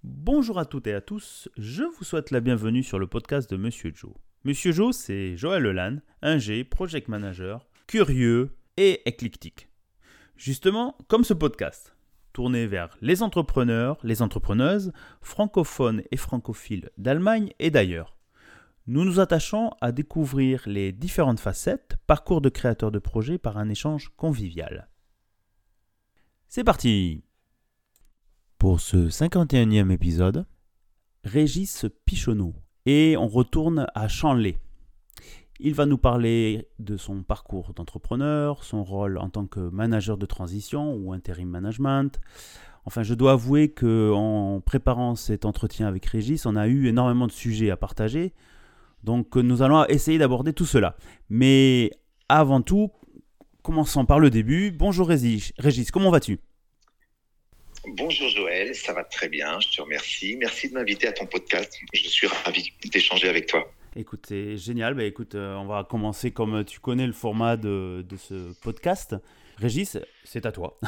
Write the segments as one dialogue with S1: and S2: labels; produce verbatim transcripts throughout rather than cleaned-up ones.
S1: Bonjour à toutes et à tous, je vous souhaite la bienvenue sur le podcast de Monsieur Joe. Monsieur Joe, c'est Joël Lelanne, ingé, project manager, curieux et éclectique. Justement, comme ce podcast, tourné vers les entrepreneurs, les entrepreneuses, francophones et francophiles d'Allemagne et d'ailleurs. Nous nous attachons à découvrir les différentes facettes, parcours de créateurs de projets par un échange convivial. C'est parti! Pour ce cinquante et unième épisode, Régis Pichonneau, et on retourne à Chanley. Il va nous parler de son parcours d'entrepreneur, son rôle en tant que manager de transition ou intérim management. Enfin, je dois avouer qu'en préparant cet entretien avec Régis, on a eu énormément de sujets à partager. Donc nous allons essayer d'aborder tout cela. Mais avant tout, commençons par le début. Bonjour Régis, Régis, comment vas-tu ?
S2: Bonjour Joël, ça va très bien, je te remercie. Merci de m'inviter à ton podcast, je suis ravi d'échanger avec toi.
S1: Écoute, c'est génial. Bah, écoute, euh, on va commencer comme tu connais le format de, de ce podcast. Régis, c'est à toi.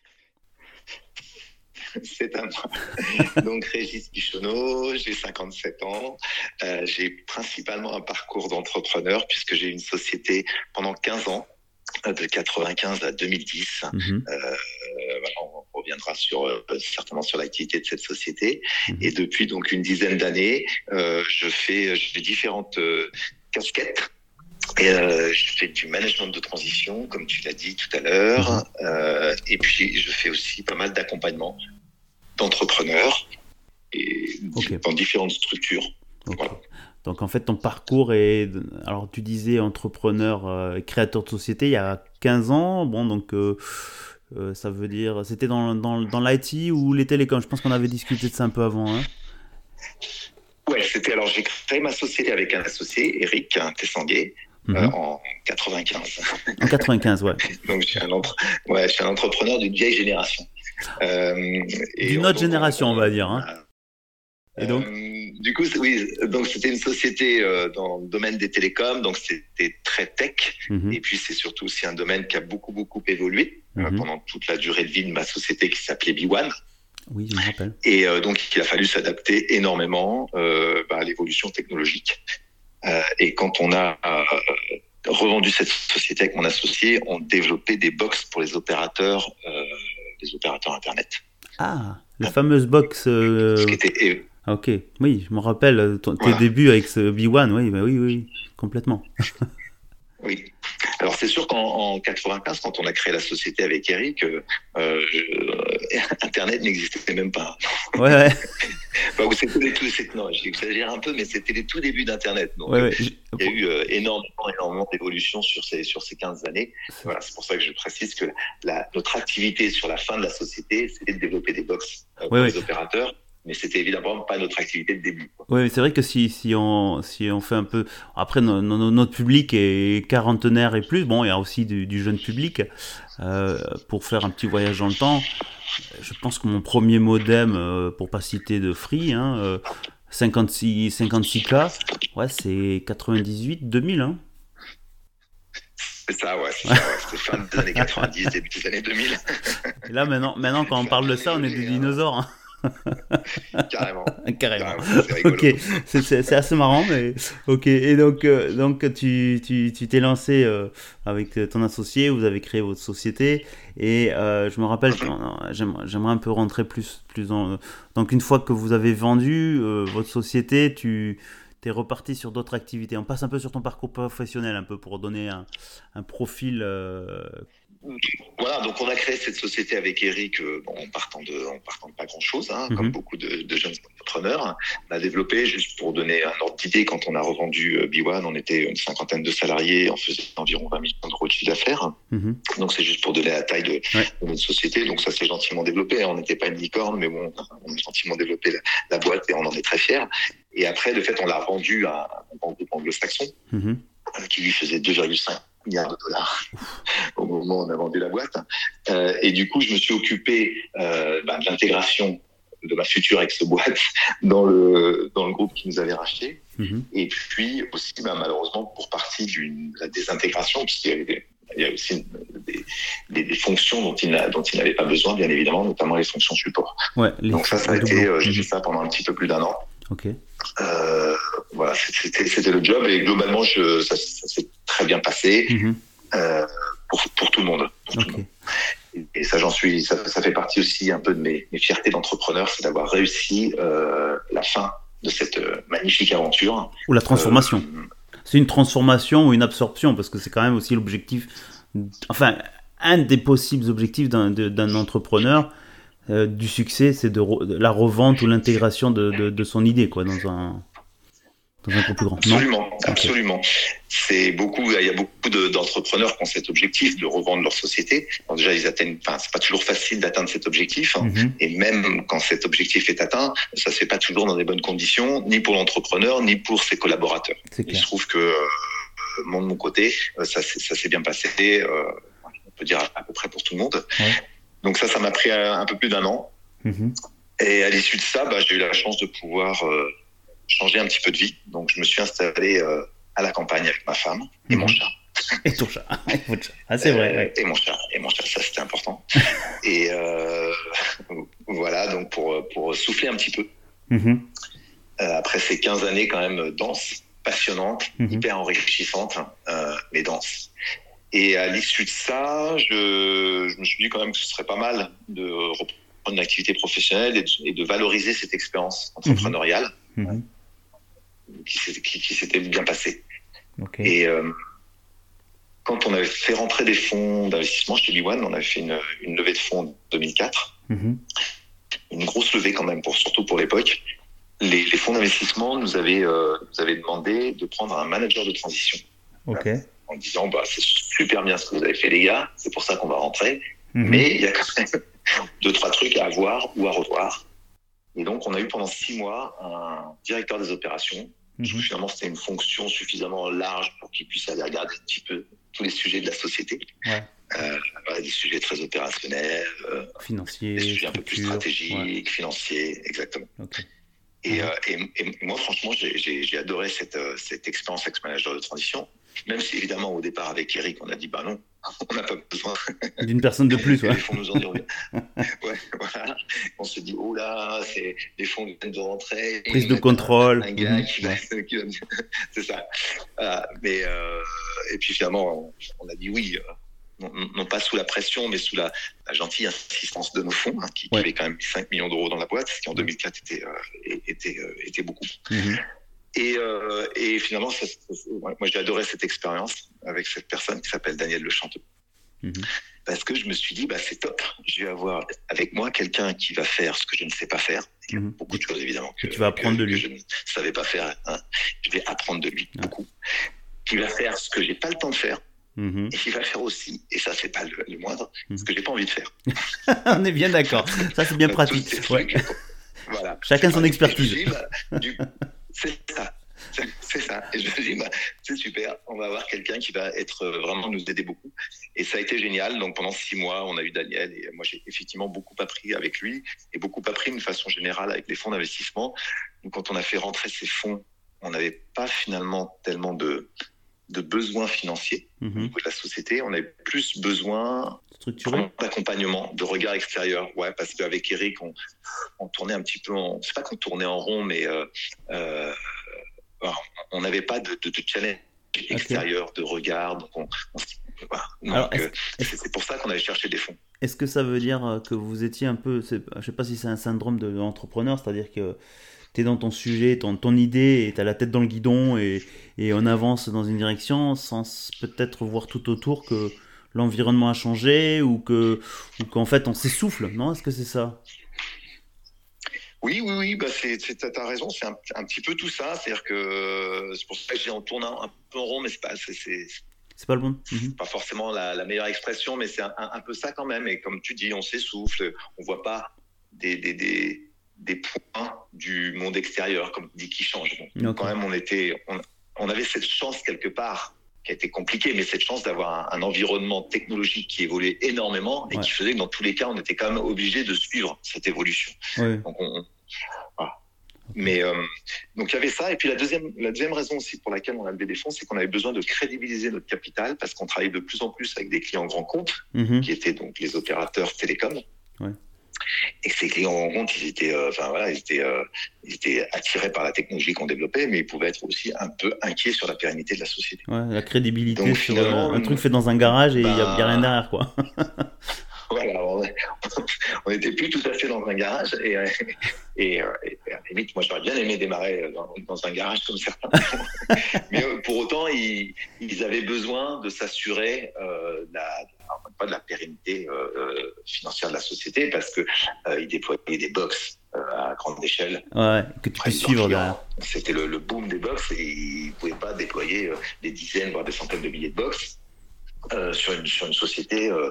S2: C'est à moi. Donc Régis Pichonneau, j'ai cinquante-sept ans. Euh, j'ai principalement un parcours d'entrepreneur puisque j'ai eu une société pendant quinze ans, de quatre-vingt-quinze à deux mille dix. Mm-hmm. Euh, voilà, on reviendra sur, euh, certainement sur l'activité de cette société. Mm-hmm. Et depuis donc une dizaine d'années, euh, je fais j'ai différentes euh, casquettes. Et euh, je fais du management de transition, comme tu l'as dit tout à l'heure. Mm-hmm. Euh, et puis, je fais aussi pas mal d'accompagnement d'entrepreneurs et okay. dans différentes structures.
S1: Okay. Voilà. Donc, en fait, ton parcours est... Alors, tu disais entrepreneur, euh, créateur de société il y a quinze ans. Bon, donc, euh, euh, ça veut dire... C'était dans, dans, dans l'I T ou les télécoms? Je pense qu'on avait discuté de ça un peu avant. Hein.
S2: Ouais, c'était... Alors, j'ai créé ma société avec un associé, Eric Tessanguet, mm-hmm. euh, en quatre-vingt-quinze.
S1: En quatre-vingt-quinze, ouais.
S2: Donc, je suis, un entre... ouais, je suis un entrepreneur d'une vieille génération.
S1: Euh, d'une autre génération, on va dire. Hein.
S2: Et donc euh, du coup, oui, donc c'était une société euh, dans le domaine des télécoms, donc c'était très tech. Mm-hmm. Et puis c'est surtout aussi un domaine qui a beaucoup beaucoup évolué mm-hmm. euh, pendant toute la durée de vie de ma société qui s'appelait B one.
S1: Oui, je me rappelle.
S2: Et euh, donc il a fallu s'adapter énormément euh, bah, à l'évolution technologique. Euh, et quand on a euh, revendu cette société avec mon associé, on développait des box pour les opérateurs, euh, les opérateurs internet.
S1: Ah, la fameuse box. Euh...
S2: Ce qui était
S1: Ah, ok, oui, je me rappelle ton, voilà. tes débuts avec ce B one, oui, bah oui, oui, complètement.
S2: Oui. Alors c'est sûr qu'en quatre-vingt-quinze, quand on a créé la société avec Eric, euh, je, Internet n'existait même pas.
S1: Ouais, ouais.
S2: Enfin, c'était les tout, non, j'exagère un peu, mais c'était les tout débuts d'Internet. Donc,
S1: ouais, ouais.
S2: Il y a eu euh, énormément, énormément d'évolution sur ces, sur ces quinze années. Voilà, c'est pour ça que je précise que la, notre activité sur la fin de la société, c'était de développer des box euh, pour ouais, les ouais. opérateurs. Mais c'était évidemment pas notre activité de début.
S1: Oui, c'est vrai que si, si, on, si on fait un peu... Après, no, no, notre public est quarantenaire et plus. Bon, il y a aussi du, du jeune public. Euh, pour faire un petit voyage dans le temps, je pense que mon premier modem, euh, pour pas citer de Free, hein, euh, cinquante-six K, ouais, c'est quatre-vingt-dix-huit deux mille. Hein.
S2: C'est ça, ouais. C'est ça, ouais. C'était fin des années quatre-vingt-dix, début des années deux mille.
S1: Et là, maintenant, maintenant quand on parle de ça, on est des dinosaures. Hein.
S2: Carrément.
S1: Carrément.
S2: Carrément, c'est rigolo.
S1: Ok, c'est, c'est, c'est assez marrant, mais ok. Et donc, euh, donc tu, tu, tu t'es lancé euh, avec ton associé, vous avez créé votre société, et euh, je me rappelle, mm-hmm. j'aimerais, j'aimerais un peu rentrer plus, plus dans. Donc, une fois que vous avez vendu euh, votre société, tu t'es reparti sur d'autres activités. On passe un peu sur ton parcours professionnel, un peu pour donner un, un profil. Euh,
S2: Voilà, donc on a créé cette société avec Eric euh, bon, en partant de, en partant de pas grand-chose, hein, mm-hmm. comme beaucoup de, de jeunes entrepreneurs. On a développé, juste pour donner un ordre d'idée, quand on a revendu euh, B one, on était une cinquantaine de salariés, on faisait environ vingt millions d'euros de chiffre d'affaires. Mm-hmm. Donc c'est juste pour donner la taille de, ouais. de notre société. Donc ça s'est gentiment développé. On n'était pas une licorne, mais bon, on a gentiment développé la, la boîte et on en est très fiers. Et après, de fait, on l'a revendu à un groupe anglo-saxon mm-hmm. euh, qui lui faisait deux virgule cinq milliards de dollars au moment où on a vendu la boîte. Euh, et du coup, je me suis occupé euh, bah, de l'intégration de ma future ex-boîte dans le, dans le groupe qui nous avait racheté. Mmh. Et puis aussi, bah, malheureusement, pour partie de la désintégration, puisqu'il y avait il y a aussi des, des, des fonctions dont il, n'a, dont il n'avait pas besoin, bien évidemment, notamment les fonctions support.
S1: Ouais, les
S2: Donc ça, ça a été, euh, j'ai
S1: mmh.
S2: fait ça pendant un petit peu plus d'un an.
S1: Ok.
S2: Euh, voilà, c'était, c'était le job et globalement, je, ça, ça s'est très bien passé mmh. euh, pour, pour tout le monde. Pour
S1: okay.
S2: tout le monde. Et, et ça, j'en suis, ça, ça fait partie aussi un peu de mes, mes fiertés d'entrepreneur, c'est d'avoir réussi euh, la fin de cette euh, magnifique aventure.
S1: Ou la transformation. Euh, c'est une transformation ou une absorption, parce que c'est quand même aussi l'objectif, enfin, un des possibles objectifs d'un, de, d'un entrepreneur euh, du succès, c'est de, re, de la revente ou l'intégration de, de, de son idée, quoi, dans un, dans un groupe plus grand.
S2: Absolument, non absolument. Okay. C'est beaucoup, il y a beaucoup de, d'entrepreneurs qui ont cet objectif de revendre leur société. Alors déjà, ils atteignent, enfin, c'est pas toujours facile d'atteindre cet objectif. Hein, mm-hmm. Et même quand cet objectif est atteint, ça se fait pas toujours dans des bonnes conditions, ni pour l'entrepreneur, ni pour ses collaborateurs. Il se trouve que, euh, moi, de mon côté, ça, ça s'est bien passé, euh, on peut dire à peu près pour tout le monde. Ouais. Donc ça, ça m'a pris un, un peu plus d'un an. Mm-hmm. Et à l'issue de ça, bah, j'ai eu la chance de pouvoir euh, changer un petit peu de vie. Donc je me suis installé euh, à la campagne avec ma femme et mmh. mon chat.
S1: Et ton chat. Ah, c'est vrai.
S2: Euh,
S1: ouais.
S2: Et mon chat. Et mon chat, ça c'était important. Et euh, voilà, donc pour, pour souffler un petit peu. Mmh. Euh, après ces quinze années quand même denses, passionnantes, mmh. hyper enrichissantes, euh, mais denses. Et à l'issue de ça, je, je me suis dit quand même que ce serait pas mal de reprendre une activité professionnelle et de, et de valoriser cette expérience entrepreneuriale. Mmh. Qui, qui, qui s'était bien passé. Okay. Et euh, quand on avait fait rentrer des fonds d'investissement chez B one, on avait fait une, une levée de fonds en deux mille quatre, mm-hmm. une grosse levée quand même, pour, surtout pour l'époque. Les, les fonds d'investissement nous avaient, euh, nous avaient demandé de prendre un manager de transition.
S1: Okay.
S2: Euh, en disant, bah, c'est super bien ce que vous avez fait les gars, c'est pour ça qu'on va rentrer, mm-hmm. mais il y a quand même deux, trois trucs à avoir ou à revoir. Et donc, on a eu pendant six mois un directeur des opérations. Mmh. Finalement, c'était une fonction suffisamment large pour qu'il puisse aller regarder un petit peu tous les sujets de la société. Ouais. Euh, voilà, des sujets très opérationnels, euh,
S1: financiers,
S2: des sujets un peu plus stratégiques, ouais. financiers, exactement. Okay. Et, mmh. euh, et, et moi, franchement, j'ai, j'ai, j'ai adoré cette, cette expérience ex-manager de transition. Même si, évidemment, au départ, avec Eric, on a dit, bah non, on n'a pas besoin
S1: d'une personne de plus. Ouais.
S2: Les fonds nous en diront. Ouais, voilà. On se dit, oh là, c'est, les fonds viennent de rentrer.
S1: Prise de contrôle.
S2: Un, un gars mmh. qui, va, qui va. C'est ça. Voilà. Mais, euh, et puis finalement, on, on a dit oui. Euh, Non, non pas sous la pression, mais sous la, la gentille insistance de nos fonds, hein, qui, ouais. qui avaient quand même mis cinq millions d'euros dans la boîte, ce qui en deux mille quatre était, euh, était, euh, était beaucoup. Mm-hmm. Et, euh, et finalement, ça, ça, moi j'ai adoré cette expérience avec cette personne qui s'appelle Daniel Lechanteux. Mm-hmm. Parce que je me suis dit, bah, c'est top, je vais avoir avec moi quelqu'un qui va faire ce que je ne sais pas faire. Il y a mm-hmm. beaucoup de choses évidemment que,
S1: que tu vas apprendre
S2: que,
S1: de lui.
S2: que je ne savais pas faire. Hein. Je vais apprendre de lui, ouais. beaucoup. Qui va faire ce que j'ai pas le temps de faire. Mmh. Et qui va faire aussi, et ça c'est pas le, le moindre, mmh. ce que j'ai pas envie de faire.
S1: On est bien d'accord, ça c'est bien pratique. Ouais.
S2: Voilà.
S1: Chacun son expertise.
S2: Dis, bah, du... C'est ça, c'est, c'est ça. Et je me dis, bah, c'est super, on va avoir quelqu'un qui va être vraiment nous aider beaucoup. Et ça a été génial. Donc pendant six mois, on a eu Daniel et moi j'ai effectivement beaucoup appris avec lui et beaucoup appris d'une façon générale avec les fonds d'investissement. Donc quand on a fait rentrer ces fonds, on n'avait pas finalement tellement de de besoins financiers mmh. au niveau de la société, on avait plus besoin d'accompagnement, de regard extérieur. Ouais, parce qu'avec Eric, on, on tournait un petit peu en... C'est pas qu'on tournait en rond, mais euh, euh, on n'avait pas de, de, de challenge okay. extérieur, de regard. Donc, on, on, voilà. donc Alors, est-ce, est-ce... c'est pour ça qu'on avait cherché des fonds.
S1: Est-ce que ça veut dire que vous étiez un peu... C'est, je ne sais pas si c'est un syndrome de l'entrepreneur, c'est-à-dire que tu es dans ton sujet, ton, ton idée, et tu as la tête dans le guidon, et, et on avance dans une direction sans peut-être voir tout autour que l'environnement a changé, ou, que, ou qu'en fait on s'essouffle, non ? Est-ce que c'est ça ?
S2: Oui, oui, oui, bah c'est, c'est, t'as raison, c'est un, un petit peu tout ça, c'est-à-dire que c'est pour ça que j'ai en tournant un peu en rond, mais c'est pas... C'est, c'est...
S1: C'est pas le bon.
S2: Mm-hmm. Pas forcément la, la meilleure expression, mais c'est un, un, un peu ça quand même. Et comme tu dis, on s'essouffle, on voit pas des, des, des, des points du monde extérieur, comme tu dis, qui changent. Donc, okay. Quand même, on était, on, on avait cette chance quelque part, qui a été compliquée, mais cette chance d'avoir un, un environnement technologique qui évoluait énormément et ouais. qui faisait que dans tous les cas, on était quand même obligé de suivre cette évolution. Ouais. Donc, on, on, voilà. Okay. Mais, euh, donc il y avait ça. Et puis la deuxième, la deuxième raison aussi pour laquelle on a levé des fonds, c'est qu'on avait besoin de crédibiliser notre capital parce qu'on travaillait de plus en plus avec des clients grands comptes, mmh. qui étaient donc les opérateurs télécoms.
S1: Ouais.
S2: Et que ces clients grands comptes, ils étaient, euh, enfin voilà, ils étaient, euh, ils étaient attirés par la technologie qu'on développait, mais ils pouvaient être aussi un peu inquiets sur la pérennité de la société.
S1: Ouais, la crédibilité
S2: donc,
S1: sur
S2: finalement,
S1: un truc fait dans un garage et il bah... n'y a, a rien derrière, quoi.
S2: Voilà, on, on était plus tout à fait dans un garage et, et, et, et à la limite, moi j'aurais bien aimé démarrer dans, dans un garage comme certains. Mais pour autant, ils, ils avaient besoin de s'assurer euh, de, la, pas de la pérennité euh, financière de la société parce qu'ils euh, déployaient des box euh, à grande échelle.
S1: Ouais, que tu peux suivre derrière.
S2: C'était le, le boom des box et ils ne pouvaient pas déployer euh, des dizaines, voire des centaines de milliers de box euh, sur, une, sur une société. Euh,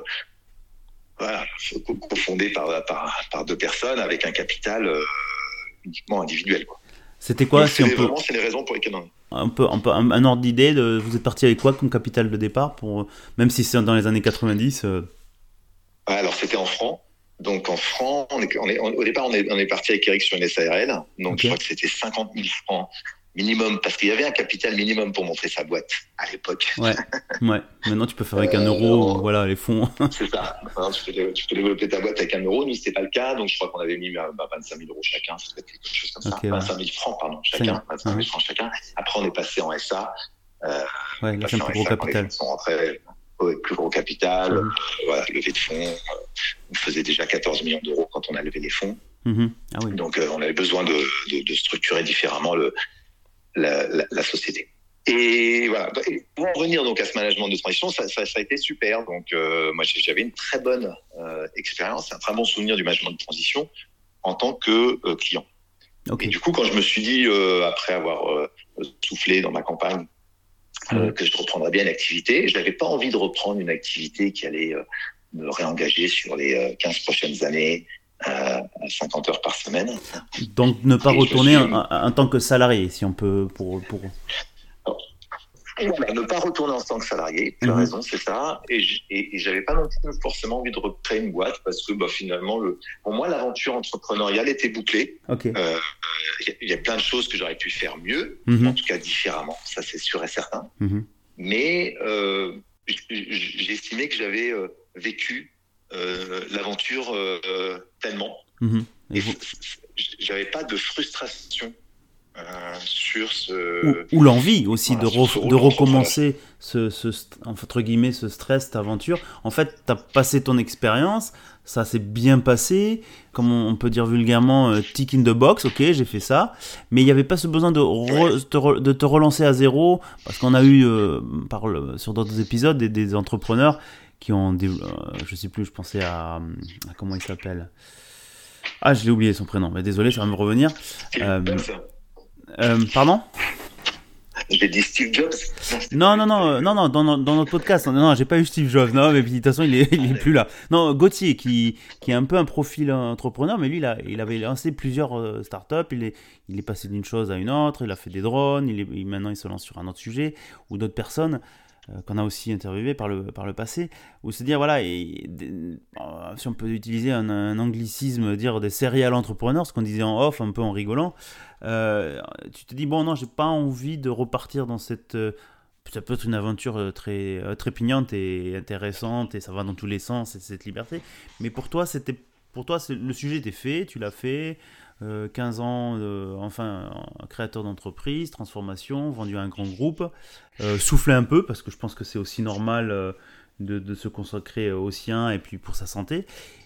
S2: Voilà, cofondé par, par, par deux personnes avec un capital euh, uniquement individuel. Quoi.
S1: C'était quoi?
S2: Donc,
S1: si
S2: c'est,
S1: on
S2: les,
S1: peut...
S2: vraiment, c'est les raisons pour lesquelles on...
S1: Un peu, un peu un, un ordre d'idée, de, vous êtes parti avec quoi comme capital de départ, pour, même si c'est dans les années quatre-vingt-dix euh...
S2: Alors, c'était en francs. Donc, en francs, on est, on est, on, au départ, on est, on est parti avec Eric sur une S A R L. Donc, okay. Je crois que c'était cinquante mille francs minimum, parce qu'il y avait un capital minimum pour montrer sa boîte à l'époque.
S1: Ouais, ouais. Maintenant, tu peux faire avec un euro, euh, voilà, les fonds.
S2: C'est ça. Maintenant, tu, peux, tu peux développer ta boîte avec un euro. Nous, c'était pas le cas. Donc, je crois qu'on avait mis bah, vingt-cinq mille euros chacun. Ça quelque chose comme okay, ça. Ouais. vingt-cinq mille francs, pardon, chacun. vingt-cinq mille francs chacun. Après, on est passé en S A. Euh,
S1: ouais, là, c'est un plus gros S A, capital.
S2: Ils sont rentrés au plus gros capital. Mmh. Euh, voilà, levée de fonds. Euh, on faisait déjà quatorze millions d'euros quand on a levé les fonds.
S1: Mmh. Ah, oui.
S2: Donc, euh, on avait besoin de, de, de structurer différemment le La, la, la société. Et voilà. Et pour en revenir donc à ce management de transition, ça, ça, ça a été super. Donc euh, moi j'avais une très bonne euh, expérience, un très bon souvenir du management de transition en tant que euh, client. Okay. Et du coup, quand je me suis dit euh, après avoir euh, soufflé dans ma campagne euh, mmh. que je reprendrais bien l'activité, je n'avais pas envie de reprendre une activité qui allait euh, me réengager sur les euh, quinze prochaines années. À cinquante heures par semaine.
S1: Donc ne pas et retourner suis... en, en tant que salarié, si on peut pour pour.
S2: Alors, voilà, ne pas retourner en tant que salarié. Tu as mmh. raison, c'est ça. Et, et, et j'avais pas non plus forcément envie de recréer une boîte parce que bah, finalement, le, pour moi, l'aventure entrepreneuriale était bouclée. Il okay. euh, y, y a plein de choses que j'aurais pu faire mieux, mmh. en tout cas différemment. Ça, c'est sûr et certain. Mmh. Mais euh, j'ai estimé que j'avais euh, vécu. Euh, l'aventure euh, tellement mmh. et vous... j'avais pas de frustration euh, sur ce
S1: ou, ou l'envie aussi voilà, de, re, de recommencer ce, ce entre guillemets ce stress, cette aventure. En fait, t'as passé ton expérience, ça s'est bien passé, comme on peut dire vulgairement, euh, tick in the box, ok, j'ai fait ça, mais il n'y avait pas ce besoin de, re, ouais. te, re, de te relancer à zéro, parce qu'on a eu euh, par le, sur d'autres épisodes des, des entrepreneurs qui ont des, euh, je sais plus, je pensais à, à comment il s'appelle. Ah, je l'ai oublié son prénom, mais désolé, ça va me revenir. Euh, euh, pardon ?
S2: J'ai dit Steve Jobs.
S1: Non, non, non, non, non, dans, dans notre podcast, non, non, j'ai pas eu Steve Jobs, non, mais puis, de toute façon, il est, il est plus là. Non, Gauthier, qui, qui est un peu un profil entrepreneur, mais lui, il, a, il avait lancé plusieurs euh, startups, il est, il est passé d'une chose à une autre, il a fait des drones, il est, il, maintenant, il se lance sur un autre sujet, ou d'autres personnes. Qu'on a aussi interviewé par le, par le passé, où se dire, voilà, et, et, si on peut utiliser un, un anglicisme, dire des serial entrepreneurs, ce qu'on disait en off, un peu en rigolant, euh, tu te dis, bon, non, j'ai pas envie de repartir dans cette... Euh, ça peut être une aventure très euh, trépignante et intéressante, et ça va dans tous les sens, et cette liberté, mais pour toi, c'était, pour toi c'est, le sujet était fait, tu l'as fait... Euh, quinze ans, euh, enfin, créateur d'entreprise, transformation, vendu à un grand groupe, euh, souffler un peu, parce que je pense que c'est aussi normal euh, de, de se consacrer au sien et puis pour sa santé.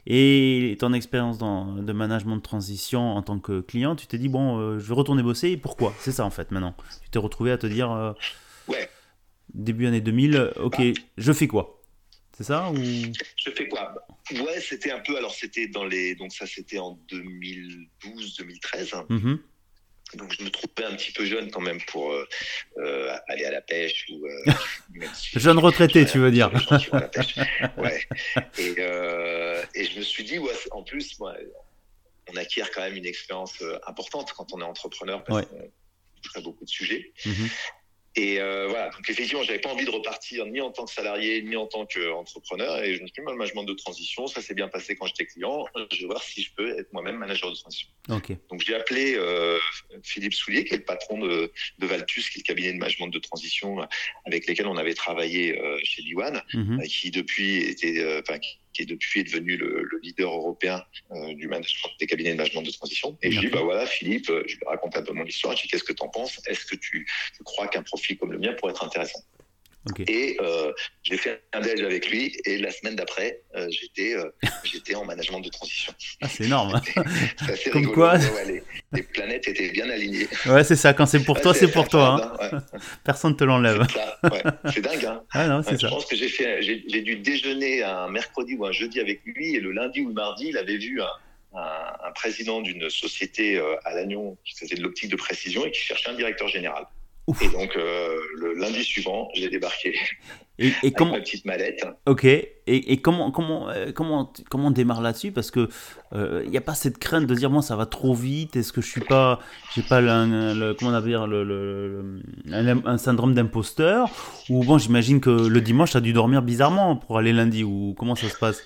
S1: Et ton expérience dans, de management de transition en tant que client, tu t'es dit, bon, euh, je vais retourner bosser, et pourquoi ? C'est ça en fait maintenant. Tu t'es retrouvé à te dire, euh,
S2: ouais.
S1: début année deux mille, ok, bah. je fais quoi ? C'est ça ou...
S2: Je fais quoi ? Ouais, c'était un peu. Alors, c'était dans les. Donc, ça, c'était en deux mille douze deux mille treize. Mm-hmm. Donc, je me trouvais un petit peu jeune quand même pour euh, euh, aller à la pêche. Ou, euh,
S1: si jeune retraité, tu veux dire.
S2: À la pêche. Ouais. Et, euh, et je me suis dit, ouais, en plus, moi, on acquiert quand même une expérience importante quand on est entrepreneur parce ouais. qu'on touche à beaucoup de sujets. Mm-hmm. Et euh, voilà, donc effectivement, j'avais pas envie de repartir ni en tant que salarié, ni en tant qu'entrepreneur. Et je me suis dit, le management de transition, ça s'est bien passé quand j'étais client. Je vais voir si je peux être moi-même manager de transition.
S1: Okay.
S2: Donc j'ai appelé euh, Philippe Soulier, qui est le patron de, de Valtus, qui est le cabinet de management de transition avec lesquels on avait travaillé euh, chez B one, mm-hmm. euh, qui depuis était, euh, qui, qui est depuis devenu le, le leader européen euh, du management des cabinets de management de transition. Et okay. je lui dis, bah voilà, Philippe, je lui raconte un peu mon histoire. Je dis, qu'est-ce que tu en penses? Est-ce que tu, tu crois qu'un profil comme le mien pourrait être intéressant? Okay. Et euh, j'ai fait un déj avec lui et la semaine d'après, euh, j'étais, euh, j'étais en management de transition.
S1: Ah, c'est énorme.
S2: C'est assez
S1: Comme
S2: rigolo.
S1: Quoi
S2: ouais, les, les planètes étaient bien alignées.
S1: Ouais, c'est ça. Quand c'est pour
S2: ouais,
S1: toi,
S2: c'est,
S1: c'est pour toi. Hein.
S2: Ouais.
S1: Personne ne te l'enlève.
S2: C'est, ça, ouais. C'est dingue. Hein.
S1: Ah non, c'est
S2: ouais,
S1: ça.
S2: Je pense que j'ai, fait, j'ai, j'ai dû déjeuner un mercredi ou un jeudi avec lui et le lundi ou le mardi, il avait vu un, un, un président d'une société euh, à Lannion qui faisait de l'optique de précision et qui cherchait un directeur général. Ouf. Et donc, euh, le lundi suivant, j'ai débarqué
S1: et, et avec comment...
S2: ma petite mallette.
S1: Ok. Et, et comment, comment, euh, comment, comment on démarre là-dessus? Parce qu'il n'y euh, a pas cette crainte de dire, moi, ça va trop vite. Est-ce que je suis pas, j'ai pas le, le, comment on va dire, le, le, un, un syndrome d'imposteur? Ou bon, j'imagine que le dimanche, tu as dû dormir bizarrement pour aller lundi. Ou comment ça se passe?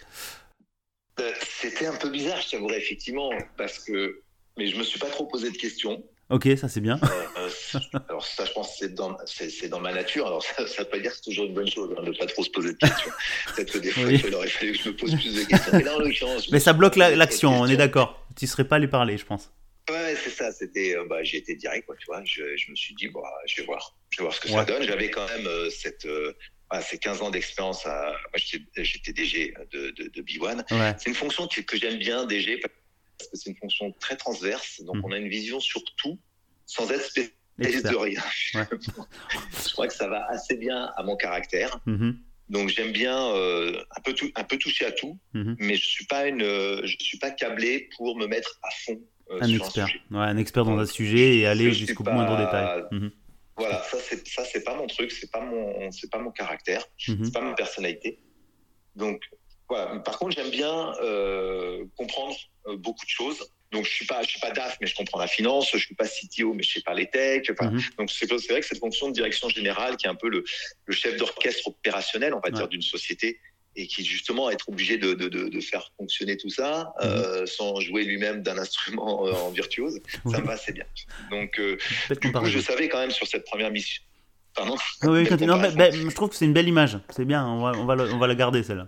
S2: euh, C'était un peu bizarre, je t'avouerais, effectivement. Parce que... Mais je me suis pas trop posé de questions.
S1: Ok, ça c'est bien.
S2: Euh, euh, alors ça, je pense que c'est dans, c'est, c'est dans ma nature. Alors ça, ça veut pas dire que c'est toujours une bonne chose hein, de pas trop se poser de questions. Peut-être que des fois, oui. il aurait fallu que je me pose plus de questions. Mais là, en l'occurrence,
S1: mais ça bloque la, l'action. On est d'accord. Tu serais pas allé parler, je pense.
S2: Ouais, c'est ça. C'était, euh, bah, j'ai été direct, quoi. Tu vois, je, je me suis dit, bah, je vais voir, je vais voir ce que ouais. ça donne. J'avais quand même euh, cette, euh, ah, ces quinze ans d'expérience. À, moi, j'étais, j'étais D G de, de, de B one. Ouais. C'est une fonction que, que j'aime bien, D G. Parce que c'est une fonction très transverse, donc mmh. on a une vision sur tout, sans être spécialiste de rien. Ouais. Je crois que ça va assez bien à mon caractère. Mmh. Donc j'aime bien euh, un peu tout, un peu toucher à tout, mmh. mais je suis pas une, je suis pas câblé pour me mettre à fond euh,
S1: un
S2: sur
S1: expert.
S2: un sujet.
S1: Ouais, un expert dans un sujet et aller jusqu'au pas... moindre détail. Mmh.
S2: Voilà, ça c'est ça c'est pas mon truc, c'est pas mon, c'est pas mon caractère, c'est pas ma personnalité. Donc voilà. Par contre, j'aime bien euh, comprendre euh, beaucoup de choses. Donc, je suis pas, je suis pas D A F, mais je comprends la finance. Je suis pas C T O, mais je sais pas les techs. Enfin, mm-hmm. Donc, c'est, c'est vrai que cette fonction de direction générale, qui est un peu le, le chef d'orchestre opérationnel, on va ouais. dire, d'une société, et qui justement être obligé de, de, de, de faire fonctionner tout ça mm-hmm. euh, sans jouer lui-même d'un instrument euh, en virtuose, oui. ça me va assez bien. Donc, euh, du coup, je savais quand même sur cette première mission. Pardon.
S1: Oui, quand non, bah, bah, je trouve que c'est une belle image. C'est bien, on va, on va, le, on va la garder celle-là.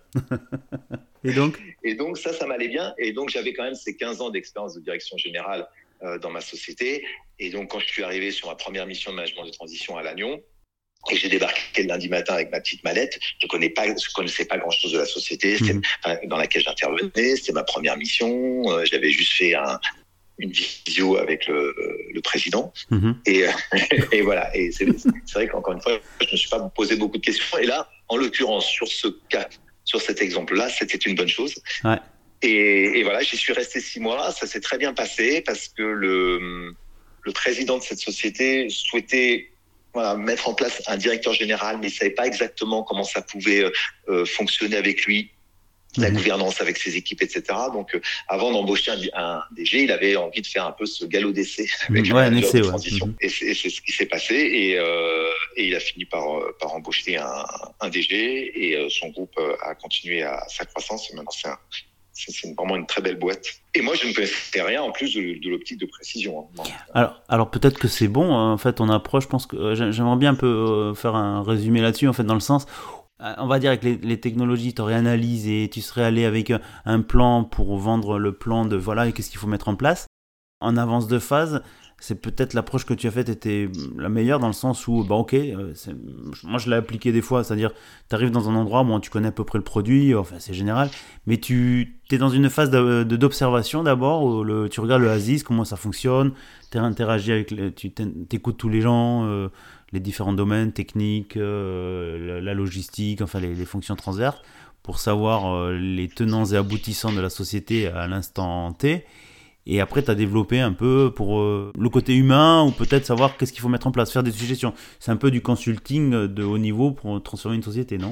S1: Et donc
S2: Et donc ça, ça m'allait bien. Et donc j'avais quand même ces quinze ans d'expérience de direction générale euh, dans ma société. Et donc quand je suis arrivé sur ma première mission de management de transition à Lannion, et j'ai débarqué le lundi matin avec ma petite mallette, je connais pas, je connaissais pas grand-chose de la société mmh. enfin, dans laquelle j'intervenais. C'était ma première mission. Euh, j'avais juste fait un une visio avec le, le président. Mmh. Et, et voilà. Et c'est, c'est vrai qu'encore une fois, je me suis pas posé beaucoup de questions. Et là, en l'occurrence, sur ce cas, sur cet exemple-là, c'était une bonne chose.
S1: Ouais.
S2: Et, et voilà, j'y suis resté six mois. Ça s'est très bien passé parce que le, le président de cette société souhaitait voilà, mettre en place un directeur général, mais il savait pas exactement comment ça pouvait euh, fonctionner avec lui. La mmh. gouvernance avec ses équipes, et cetera. Donc, euh, avant d'embaucher un, un D G, il avait envie de faire un peu ce galop d'essai avec
S1: mmh. ouais,
S2: un manager
S1: essai,
S2: de transition.
S1: Ouais.
S2: Et, c'est, et c'est ce qui s'est passé. Et, euh, et il a fini par, par embaucher un, un D G et euh, son groupe a continué à sa croissance. Et maintenant, c'est, un, c'est, c'est vraiment une très belle boîte. Et moi, je ne connaissais rien en plus de, de l'optique de précision. Hein.
S1: Alors, alors, peut-être que c'est bon. En fait, on approche, je pense que euh, j'aimerais bien un peu faire un résumé là-dessus, en fait, dans le sens... On va dire avec les, les technologies, tu aurais analysé, tu serais allé avec un plan pour vendre le plan de voilà, qu'est-ce qu'il faut mettre en place. En avance de phase, c'est peut-être l'approche que tu as faite était la meilleure dans le sens où, bah ok, c'est, moi je l'ai appliqué des fois, c'est-à-dire tu arrives dans un endroit, bon, tu connais à peu près le produit, enfin c'est général, mais tu es dans une phase de, de, d'observation d'abord, où le, tu regardes le Aziz, comment ça fonctionne, tu interagis avec, les, tu écoutes tous les gens, euh, les différents domaines techniques, euh, la, la logistique, enfin les, les fonctions transverses, pour savoir euh, les tenants et aboutissants de la société à l'instant T. Et après, tu as développé un peu pour euh, le côté humain, ou peut-être savoir qu'est-ce qu'il faut mettre en place, faire des suggestions. C'est un peu du consulting de haut niveau pour transformer une société, non ?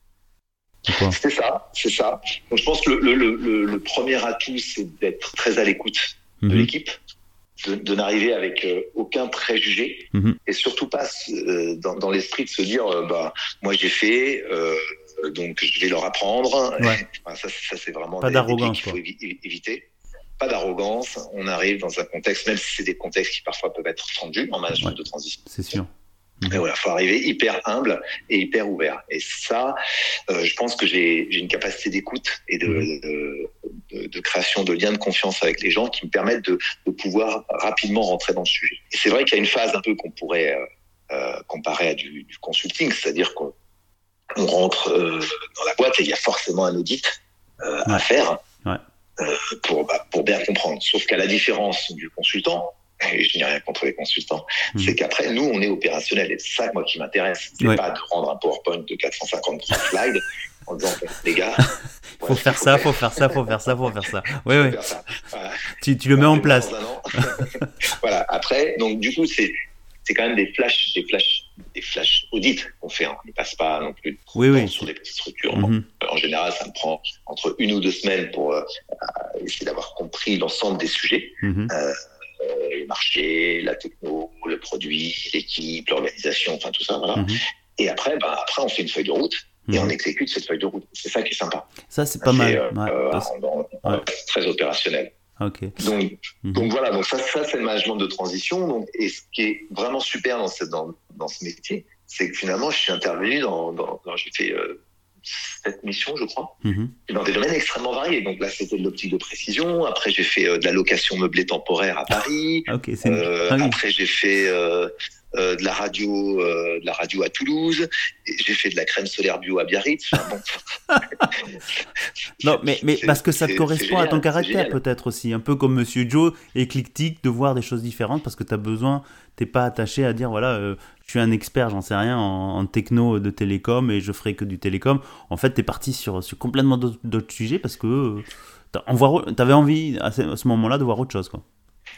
S2: C'est ça, c'est ça. Donc je pense que le, le, le, le premier atout, c'est d'être très à l'écoute mmh. de l'équipe. de, de n'arriver avec euh, aucun préjugé mmh. et surtout pas euh, dans, dans l'esprit de se dire euh, bah moi j'ai fait euh, donc je vais leur apprendre.
S1: Ouais.
S2: Enfin, ça, ça c'est vraiment
S1: pas
S2: des,
S1: d'arrogance,
S2: des trucs qu'il faut évi- éviter. Pas d'arrogance. On arrive dans un contexte, même si c'est des contextes qui parfois peuvent être tendus en management ouais. de transition.
S1: C'est sûr.
S2: Et voilà, faut arriver hyper humble et hyper ouvert. Et ça, euh, je pense que j'ai, j'ai une capacité d'écoute et de, mmh. de, de, de création de liens de confiance avec les gens qui me permettent de, de pouvoir rapidement rentrer dans le sujet. Et c'est vrai qu'il y a une phase un peu qu'on pourrait euh, comparer à du, du consulting, c'est-à-dire qu'on on rentre euh, dans la boîte et il y a forcément un audit euh, ouais. à faire
S1: ouais.
S2: euh, pour, bah, pour bien comprendre. Sauf qu'à la différence du consultant, et je n'ai rien contre les consultants, mmh. c'est qu'après, nous, on est opérationnel. Et c'est ça, moi, qui m'intéresse. C'est ouais. pas de rendre un PowerPoint de quatre cent cinquante slides en disant, les gars...
S1: faut voilà, faire ça, faut faire ça, faut faire ça, faut faire ça. Oui, oui. Voilà. Tu, tu le mets en place.
S2: Voilà. Après, donc, du coup, c'est, c'est quand même des flashs, des flashs, des flashs audits qu'on fait. Hein. On ne passe pas non plus
S1: oui, oui.
S2: sur des petites structures. Mm-hmm. En général, ça me prend entre une ou deux semaines pour euh, essayer d'avoir compris l'ensemble des sujets. Mm-hmm. Euh, le marché, la techno, le produit, l'équipe, l'organisation, enfin tout ça, voilà. Mmh. Et après, bah, après, on fait une feuille de route mmh. et on exécute cette feuille de route. C'est ça qui est sympa.
S1: Ça, c'est pas c'est, mal.
S2: Euh,
S1: ouais,
S2: euh,
S1: parce...
S2: on, on, ouais. C'est très opérationnel.
S1: Okay.
S2: Donc, mmh. donc voilà, donc ça, ça, c'est le management de transition. Donc, et ce qui est vraiment super dans, cette, dans, dans ce métier, c'est que finalement, je suis intervenu dans, dans, dans j'ai fait euh, sept missions, je crois, mmh. dans des domaines extrêmement variés. Donc là, c'était de l'optique de précision. Après, j'ai fait euh, de la location meublée temporaire à Paris.
S1: okay, c'est
S2: euh, ah oui. Après, j'ai fait euh, euh, de la radio, euh, de la radio à Toulouse. Et j'ai fait de la crème solaire bio à Biarritz. Enfin, bon.
S1: non, mais, mais parce que ça te correspond génial, à ton caractère, peut-être aussi. Un peu comme Monsieur Joe, éclectique, de voir des choses différentes parce que tu as besoin, tu n'es pas attaché à dire, voilà... Euh, je suis un expert, j'en sais rien, en, en techno de télécom et je ferai que du télécom. En fait, tu es parti sur, sur complètement d'autres, d'autres sujets parce que tu avais envie à ce, à ce moment-là de voir autre chose, quoi.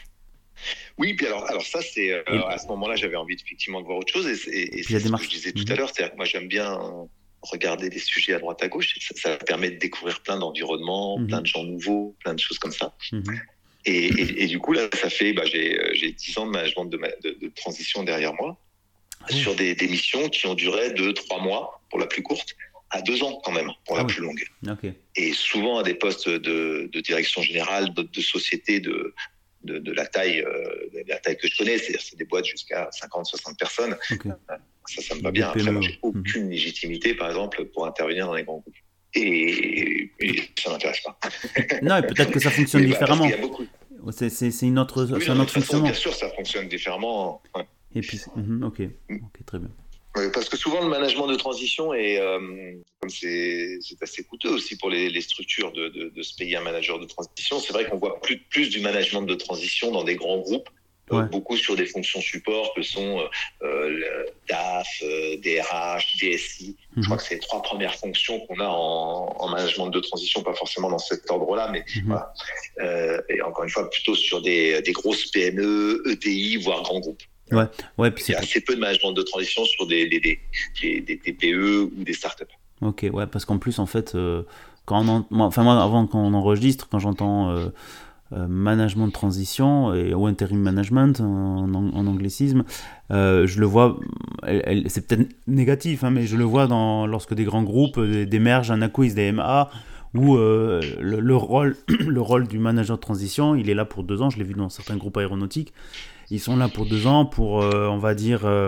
S2: Oui, puis alors, alors ça, c'est euh, et, à ce moment-là, j'avais envie effectivement de voir autre chose. Et, et, et c'est ce que je disais tout mmh. à l'heure, c'est-à-dire que moi, j'aime bien regarder des sujets à droite à gauche. Ça, ça permet de découvrir plein d'environnements, mmh. plein de gens nouveaux, plein de choses comme ça. Mmh. Et, et, et du coup, là, ça fait, bah, j'ai, j'ai dix ans de management de, de, de transition derrière moi. Mmh. Sur des, des missions qui ont duré de trois mois pour la plus courte, à deux ans quand même pour ah la oui. plus longue.
S1: Okay.
S2: Et souvent à des postes de, de direction générale, de, de sociétés de, de, de, la taille, euh, de la taille que je connais, c'est-à-dire c'est des boîtes jusqu'à cinquante soixante personnes. Okay. Ça, ça me va bien. Après, moi, j'ai aucune mmh. légitimité, par exemple, pour intervenir dans les grands groupes. Et, et ça ne m'intéresse pas.
S1: Non, et peut-être que ça fonctionne mais différemment.
S2: Bah, beaucoup...
S1: c'est, c'est, c'est une autre,
S2: oui,
S1: c'est un autre fonctionnement.
S2: Bien sûr, ça fonctionne différemment. Ouais.
S1: Et puis, mm-hmm, ok, ok, très bien.
S2: Oui, parce que souvent le management de transition est, euh, comme c'est, c'est assez coûteux aussi pour les, les structures de, de, de se payer un manager de transition. C'est vrai qu'on voit plus, plus du management de transition dans des grands groupes, ouais. euh, beaucoup sur des fonctions support que sont euh, le D A F, euh, D R H, D S I. Mm-hmm. Je crois que c'est les trois premières fonctions qu'on a en, en management de transition, pas forcément dans cet ordre-là, mais mm-hmm. voilà. Euh, et encore une fois, plutôt sur des, des grosses P M E, E T I, voire grands groupes.
S1: Ouais, ouais, puis
S2: il y a assez peu de management de transition sur des, des, des, des, des T P E ou des startups.
S1: Ok, ouais, parce qu'en plus, en fait, euh, quand on en, moi, enfin, moi, avant qu'on enregistre, quand j'entends euh, euh, management de transition et, ou interim management en, en, en anglicisme, euh, je le vois, elle, elle, c'est peut-être négatif, hein, mais je le vois dans, lorsque des grands groupes d'émergent un acquis des M A où euh, le, le, rôle, le rôle du manager de transition, il est là pour deux ans, je l'ai vu dans certains groupes aéronautiques. Ils sont là pour deux ans pour, euh, on va dire, euh,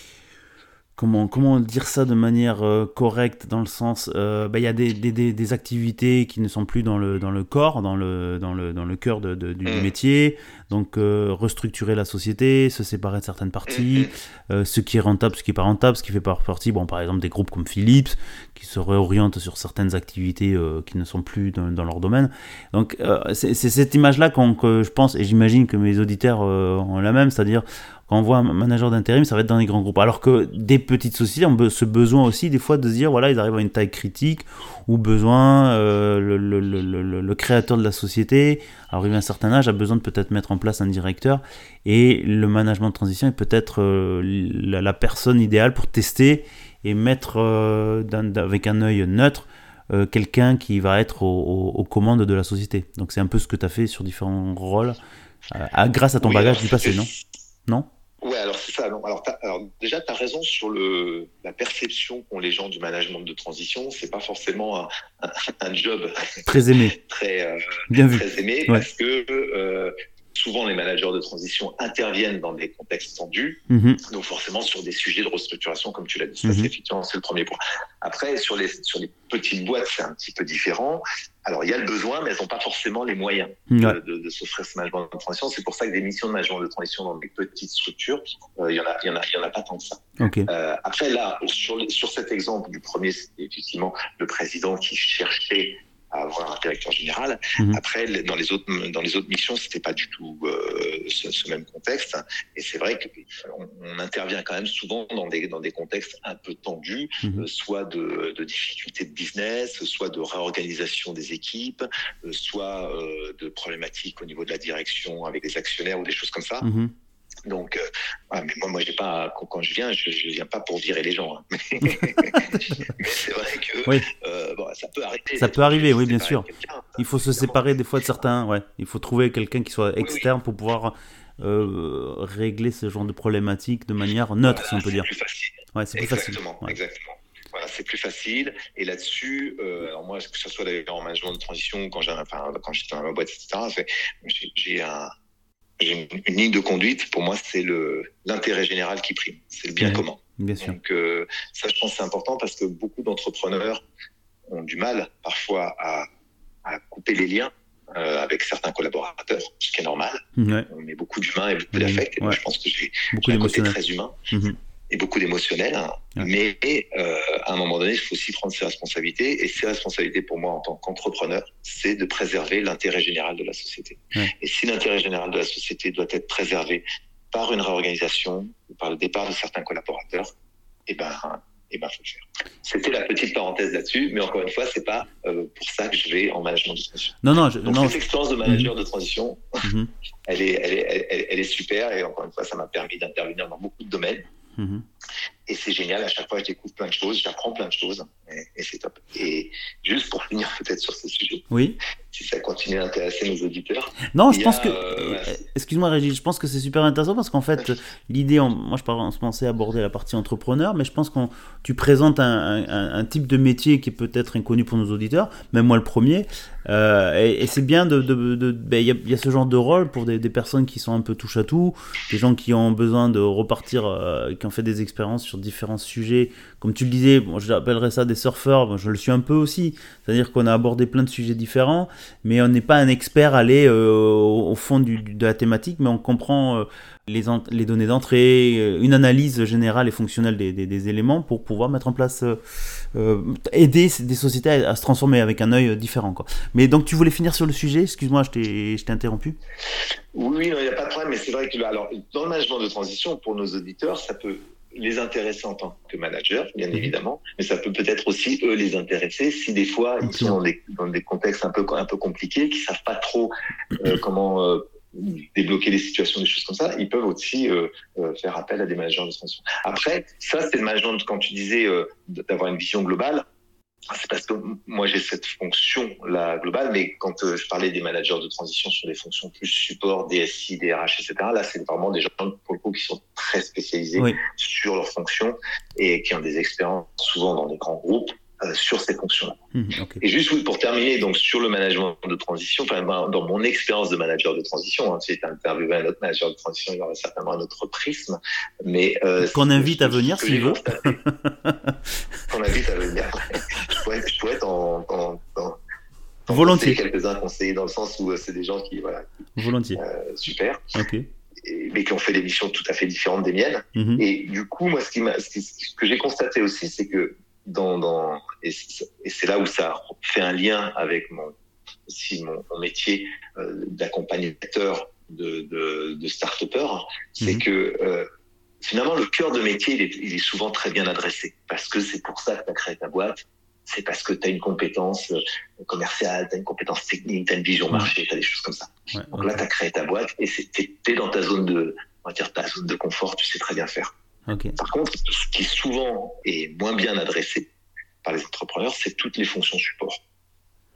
S1: comment, comment dire ça de manière euh, correcte dans le sens, euh, bah, y a des, des, des, des activités qui ne sont plus dans le, dans le corps, dans le, dans le, dans le cœur de, de, du mmh. métier, donc euh, restructurer la société, se séparer de certaines parties, mmh. euh, ce qui est rentable, ce qui n'est pas rentable, ce qui fait partie, bon, par exemple, des groupes comme Philips, qui se réorientent sur certaines activités euh, qui ne sont plus dans, dans leur domaine. Donc, euh, c'est, c'est cette image-là qu'on, que je pense, et j'imagine que mes auditeurs euh, ont la même, c'est-à-dire, quand on voit un manager d'intérim, ça va être dans les grands groupes. Alors que des petites sociétés ont ce besoin aussi, des fois, de se dire, voilà, ils arrivent à une taille critique, ou besoin, euh, le, le, le, le, le créateur de la société, arrivé à un certain âge, a besoin de peut-être mettre en place un directeur, et le management de transition est peut-être euh, la, la personne idéale pour tester et mettre euh, avec un œil neutre euh, quelqu'un qui va être au, au, aux commandes de la société. Donc c'est un peu ce que tu as fait sur différents rôles euh, grâce à ton
S2: oui,
S1: bagage
S2: alors,
S1: du passé,
S2: c'est...
S1: non Non
S2: Ouais, alors c'est ça. Non. Alors, t'as, alors déjà, tu as raison sur le, la perception qu'ont les gens du management de transition. C'est pas forcément un, un, un job
S1: Très aimé.
S2: très, euh,
S1: Bien vu.
S2: très aimé
S1: Ouais.
S2: parce que euh, souvent les managers de transition interviennent dans des contextes tendus,
S1: mm-hmm.
S2: donc forcément sur des sujets de restructuration, comme tu l'as dit. Ça,
S1: mm-hmm.
S2: c'est effectivement c'est le premier point. Après, sur les, sur les petites boîtes, c'est un petit peu différent. Alors, il y a le besoin, mais elles n'ont pas forcément les moyens
S1: ouais.
S2: de, de, de s'offrir ce management de transition. C'est pour ça que des missions de management de transition dans des petites structures, euh, il n'y en a, il y en a, il y en a pas tant que ça.
S1: Okay.
S2: Euh, après, là, sur, sur cet exemple du premier, c'était effectivement le président qui cherchait à avoir un directeur général. Mmh. Après, dans les autres, dans les autres missions, c'était pas du tout euh, ce, ce même contexte. Et c'est vrai qu'on on intervient quand même souvent dans des, dans des contextes un peu tendus, mmh. euh, soit de, de difficultés de business, soit de réorganisation des équipes, euh, soit euh, de problématiques au niveau de la direction avec les actionnaires ou des choses comme ça. Mmh. Donc, euh, ouais, mais moi, moi, j'ai pas, quand, quand je viens, je, je viens pas pour virer les gens. Hein. mais c'est vrai que oui. euh, bon, ça peut arriver.
S1: Ça peut arriver, oui, bien sûr. Il faut se séparer des fois de certains. Ouais. Il faut trouver quelqu'un qui soit externe oui, oui. pour pouvoir euh, régler ce genre de problématiques de manière neutre, voilà, si on peut dire.
S2: C'est plus facile.
S1: Ouais, c'est plus
S2: exactement,
S1: facile. Ouais.
S2: Exactement. Voilà, c'est plus facile. Et là-dessus, euh, alors moi, que ce soit d'ailleurs en management de transition, quand, j'ai, enfin, quand j'étais dans ma boîte, et cetera, c'est, j'ai, j'ai un Une, une ligne de conduite, pour moi, c'est le, l'intérêt général qui prime. C'est le bien mmh, commun.
S1: Bien sûr.
S2: Donc, euh, ça, je pense que c'est important parce que beaucoup d'entrepreneurs ont du mal, parfois, à, à couper les liens euh, avec certains collaborateurs, ce qui est normal. Ouais. On met beaucoup d'humains et beaucoup d'affect. Et ouais. moi, je pense que j'ai, j'ai un côté très humain. Mmh. Et beaucoup d'émotionnel, hein. ouais. mais euh, à un moment donné, il faut aussi prendre ses responsabilités. Et ses responsabilités, pour moi, en tant qu'entrepreneur, c'est de préserver l'intérêt général de la société. Ouais. Et si l'intérêt général de la société doit être préservé par une réorganisation ou par le départ de certains collaborateurs, eh ben, eh ben, faut le faire. C'était la petite parenthèse là-dessus, mais encore une fois, c'est pas euh, pour ça que je vais en management de transition.
S1: Non, non, je,
S2: Donc
S1: non,
S2: cette
S1: je...
S2: expérience de manager
S1: mmh.
S2: de transition, mmh. elle est, elle est, elle, elle est super. Et encore une fois, ça m'a permis d'intervenir dans beaucoup de domaines. Mmh. Et c'est génial, à chaque fois je découvre plein de choses, j'apprends plein de choses et, et c'est top. Et juste pour finir peut-être sur ce sujet,
S1: oui.
S2: si ça continue à intéresser nos auditeurs.
S1: Non, je pense
S2: a,
S1: que,
S2: euh,
S1: excuse-moi Régis, je pense que c'est super intéressant parce qu'en fait, l'idée, on, moi je pensais aborder la partie entrepreneur, mais je pense que tu présentes un, un, un type de métier qui est peut-être inconnu pour nos auditeurs, même moi le premier, euh, et, et c'est bien de, de, de, ben, y a, y a ce genre de rôle pour des, des personnes qui sont un peu touche à tout, des gens qui ont besoin de repartir, euh, qui ont fait des expériences sur différents sujets, comme tu le disais, bon, je appellerais ça des surfeurs, bon, je le suis un peu aussi, c'est-à-dire qu'on a abordé plein de sujets différents, mais on n'est pas un expert allé euh, au, au fond du, du, de la thématique, mais on comprend euh, les, en, les données d'entrée, euh, une analyse générale et fonctionnelle des, des, des éléments pour pouvoir mettre en place, euh, euh, aider des sociétés à, à se transformer avec un œil différent, quoi. Mais donc tu voulais finir sur le sujet, excuse-moi, je t'ai, je t'ai interrompu.
S2: Oui, il n'y a pas de problème, mais c'est vrai que alors, dans le management de transition, pour nos auditeurs, ça peut les intéresser en tant que manager, bien évidemment, mais ça peut peut-être aussi, eux, les intéresser si des fois, ils sont dans des, dans des contextes un peu, un peu compliqués, qui savent pas trop euh, comment euh, débloquer les situations, des choses comme ça, ils peuvent aussi euh, euh, faire appel à des managers de transition. Après, ça, c'est le management, quand tu disais euh, d'avoir une vision globale, c'est parce que moi j'ai cette fonction-là globale, mais quand euh, je parlais des managers de transition sur des fonctions plus support, D S I, D R H, et cetera, là c'est vraiment des gens pour le coup qui sont très spécialisés oui. sur leurs fonctions et qui ont des expériences souvent dans des grands groupes euh, sur ces fonctions-là. Mmh, okay. Et juste oui, pour terminer, donc sur le management de transition, enfin dans mon expérience de manager de transition, hein, si j'étais interviewé un autre manager de transition, il y aurait certainement un autre prisme, mais euh,
S1: qu'on invite à venir s'il veut.
S2: Qu'on invite à venir. je, pourrais, je pourrais être en, en, en, en
S1: volontiers
S2: quelques-uns conseillers dans le sens où euh, c'est des gens qui voilà.
S1: Volontiers.
S2: Euh, super.
S1: Ok.
S2: Et, mais qui ont fait des missions tout à fait différentes des miennes. Mm-hmm. Et du coup, moi, ce, qui m'a, ce, qui, ce que j'ai constaté aussi, c'est que dans, dans et, c'est, et c'est là où ça fait un lien avec mon, aussi mon, mon métier euh, d'accompagnateur de, de, de start-upper, c'est mm-hmm. que euh, finalement, le cœur de métier, il est, il est souvent très bien adressé parce que c'est pour ça que tu as créé ta boîte. C'est parce que tu as une compétence commerciale, tu as une compétence technique, tu as une vision marché, tu as des choses comme ça. Ouais, Donc okay. là, tu as créé ta boîte et tu es dans ta zone de, on va dire, ta zone de confort, tu sais très bien faire.
S1: Okay.
S2: Par contre, ce qui souvent est moins bien adressé par les entrepreneurs, c'est toutes les fonctions support.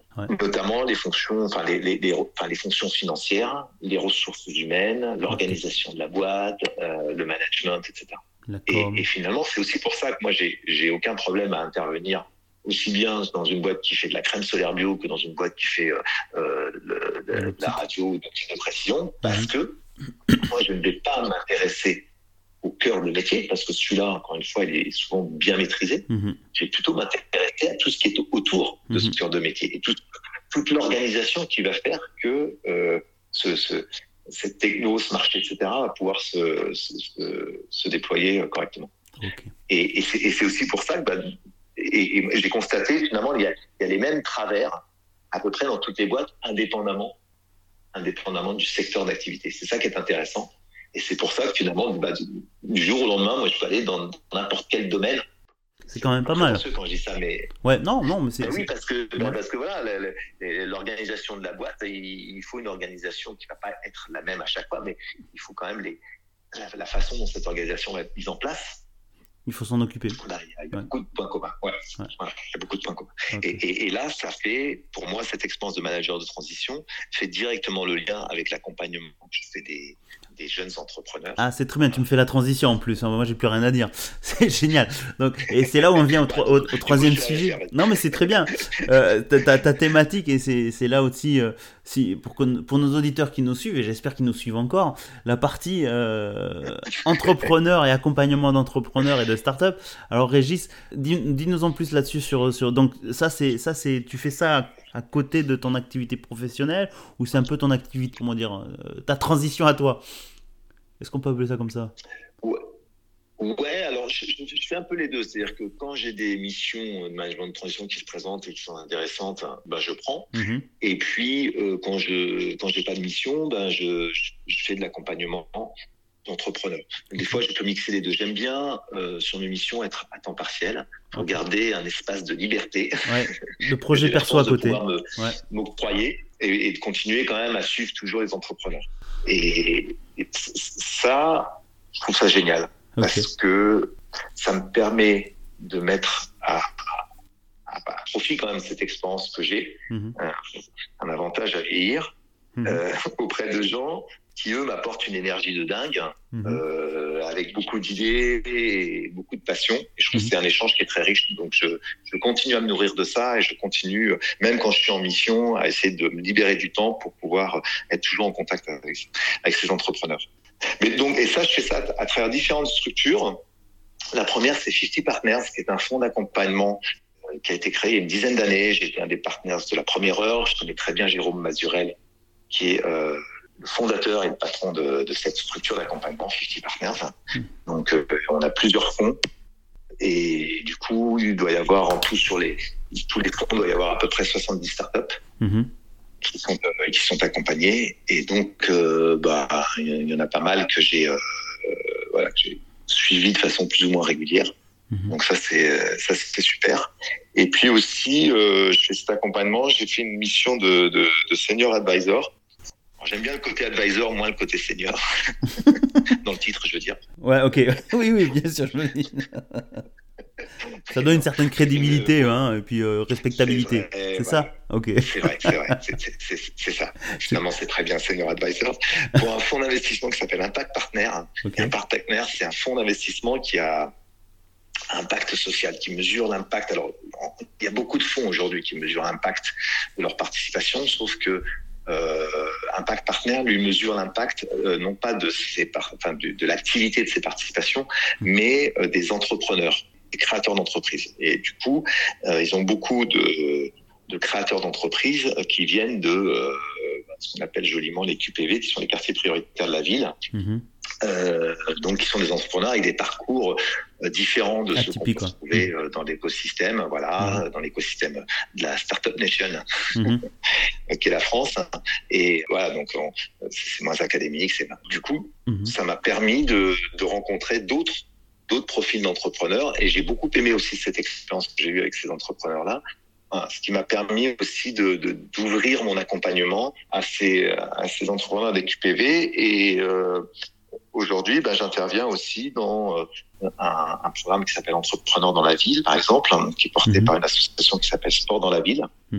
S2: ouais. notamment les fonctions, enfin les, les, les, enfin les fonctions financières, les ressources humaines, l'organisation okay. de la boîte, euh, le management, et cetera. Et, et finalement, c'est aussi pour ça que moi, j'ai, j'ai aucun problème à intervenir aussi bien dans une boîte qui fait de la crème solaire bio que dans une boîte qui fait euh, le, de, de la radio de précision, parce mmh. que moi, je ne vais pas m'intéresser au cœur de métier, parce que celui-là, encore une fois, il est souvent bien maîtrisé. Mmh. Je vais plutôt m'intéresser à tout ce qui est autour de mmh. ce cœur de métier et tout, toute l'organisation qui va faire que euh, ce, ce, cette techno, ce marché, et cetera, va pouvoir se, se, se, se déployer correctement. Okay. Et, et, c'est, et c'est aussi pour ça que bah, et, et j'ai constaté finalement il y, a, il y a les mêmes travers à peu près dans toutes les boîtes, indépendamment, indépendamment du secteur d'activité. C'est ça qui est intéressant. Et c'est pour ça que finalement, bah, du, du jour au lendemain, moi, je peux aller dans, dans n'importe quel domaine.
S1: C'est quand même pas mal.
S2: Quand je dis ça, mais
S1: ouais, non, non, mais c'est.
S2: Ben oui, parce que ouais. bah, parce que voilà, le, le, l'organisation de la boîte, il, il faut une organisation qui va pas être la même à chaque fois, mais il faut quand même les la, la façon dont cette organisation va être mise en place.
S1: Il faut s'en occuper.
S2: Là, il y a, il y a ouais. beaucoup de points communs. Ouais. Ouais. Voilà, il y a beaucoup de points communs. Okay. Et, et, et là, ça fait, pour moi, cette expérience de manager de transition fait directement le lien avec l'accompagnement que je fais des, des jeunes entrepreneurs.
S1: Ah, c'est très bien. Tu me fais la transition en plus. Moi, j'ai plus rien à dire. C'est génial. Donc, et c'est là où on vient au, tro- au, au troisième sujet. Non, mais c'est très bien. Euh, ta, ta, ta thématique, et c'est, c'est là aussi, euh, si, pour, que, pour nos auditeurs qui nous suivent, et j'espère qu'ils nous suivent encore, la partie euh, entrepreneur et accompagnement d'entrepreneurs et de start-up. Alors Régis, dis, dis-nous en plus là-dessus sur, sur donc ça c'est ça c'est tu fais ça à, à côté de ton activité professionnelle ou c'est un peu ton activité, comment dire, euh, ta transition à toi. Est-ce qu'on peut appeler ça comme ça?
S2: Ouais, ouais alors je, je, je fais un peu les deux, c'est-à-dire que quand j'ai des missions de management de transition qui se présentent et qui sont intéressantes, ben je prends. Mm-hmm. Et puis euh, quand je quand j'ai pas de mission, ben je, je, je fais de l'accompagnement d'entrepreneur. Des fois, je peux mixer les deux. J'aime bien, euh, sur mes missions, être à temps partiel pour okay. garder un espace de liberté.
S1: Ouais. Le projet perso à côté.
S2: De pouvoir me, ouais. m'octroyer et, et de continuer quand même à suivre toujours les entrepreneurs. Et, et ça, je trouve ça génial. Okay. Parce que ça me permet de mettre à, à, à profit quand même cette expérience que j'ai, mm-hmm. un, un avantage à vieillir, mm-hmm. euh, auprès de gens qui, eux, m'apportent une énergie de dingue, mmh. euh, avec beaucoup d'idées et beaucoup de passion. Et je trouve mmh. que c'est un échange qui est très riche. Donc, je, je continue à me nourrir de ça et je continue, même quand je suis en mission, à essayer de me libérer du temps pour pouvoir être toujours en contact avec, avec ces entrepreneurs. Mais donc, et ça, je fais ça à, à travers différentes structures. La première, c'est cinquante Partners, qui est un fonds d'accompagnement qui a été créé il y a une dizaine d'années. J'ai été un des partenaires de la première heure. Je connais très bien Jérôme Mazurel, qui est... Euh, le fondateur et le patron de, de cette structure d'accompagnement cinquante Partners. Donc, euh, on a plusieurs fonds et du coup, il doit y avoir en tout sur les tous les fonds, il doit y avoir à peu près soixante-dix startups mm-hmm. qui sont euh, qui sont accompagnées et donc, euh, bah, il y en a pas mal que j'ai euh, voilà que j'ai suivi de façon plus ou moins régulière. Mm-hmm. Donc ça c'est ça c'était super. Et puis aussi, euh, je fais cet accompagnement. J'ai fait une mission de de, de senior advisor. Alors, j'aime bien le côté advisor, moins le côté senior. Dans le titre, je veux dire.
S1: Ouais, ok. Oui, oui, bien sûr, je me dis. Ça donne une certaine crédibilité, euh, hein, et puis euh, respectabilité. C'est, vrai, c'est voilà. ça Ok.
S2: C'est vrai, c'est vrai. C'est, c'est, c'est, c'est ça. Finalement, c'est très bien, senior advisor. Pour un fonds d'investissement qui s'appelle Impact Partner. Okay. Impact Partner, c'est un fonds d'investissement qui a un impact social, qui mesure l'impact. Alors, il y a beaucoup de fonds aujourd'hui qui mesurent l'impact de leur participation, sauf que Euh, Impact Partner lui mesure l'impact euh, non pas de, ses par... enfin, de, de l'activité de ses participations, mais euh, des entrepreneurs, des créateurs d'entreprises. Et du coup, euh, ils ont beaucoup de, de créateurs d'entreprises qui viennent de euh, ce qu'on appelle joliment les Q P V, qui sont les quartiers prioritaires de la ville. Mmh. Euh, donc, qui sont des entrepreneurs avec des parcours euh, différents de ceux qu'on peut trouver euh, dans l'écosystème, voilà, mmh. dans l'écosystème de la Startup Nation, mmh. qui est la France. Et voilà, donc on, c'est moins académique. C'est du coup, mmh. ça m'a permis de, de rencontrer d'autres, d'autres profils d'entrepreneurs. Et j'ai beaucoup aimé aussi cette expérience que j'ai eue avec ces entrepreneurs-là. Voilà, ce qui m'a permis aussi de, de, d'ouvrir mon accompagnement à ces, à ces entrepreneurs des Q P V. Et euh, aujourd'hui, ben, j'interviens aussi dans euh, un, un programme qui s'appelle Entrepreneurs dans la ville, par exemple, hein, qui est porté mmh. par une association qui s'appelle Sport dans la ville, mmh.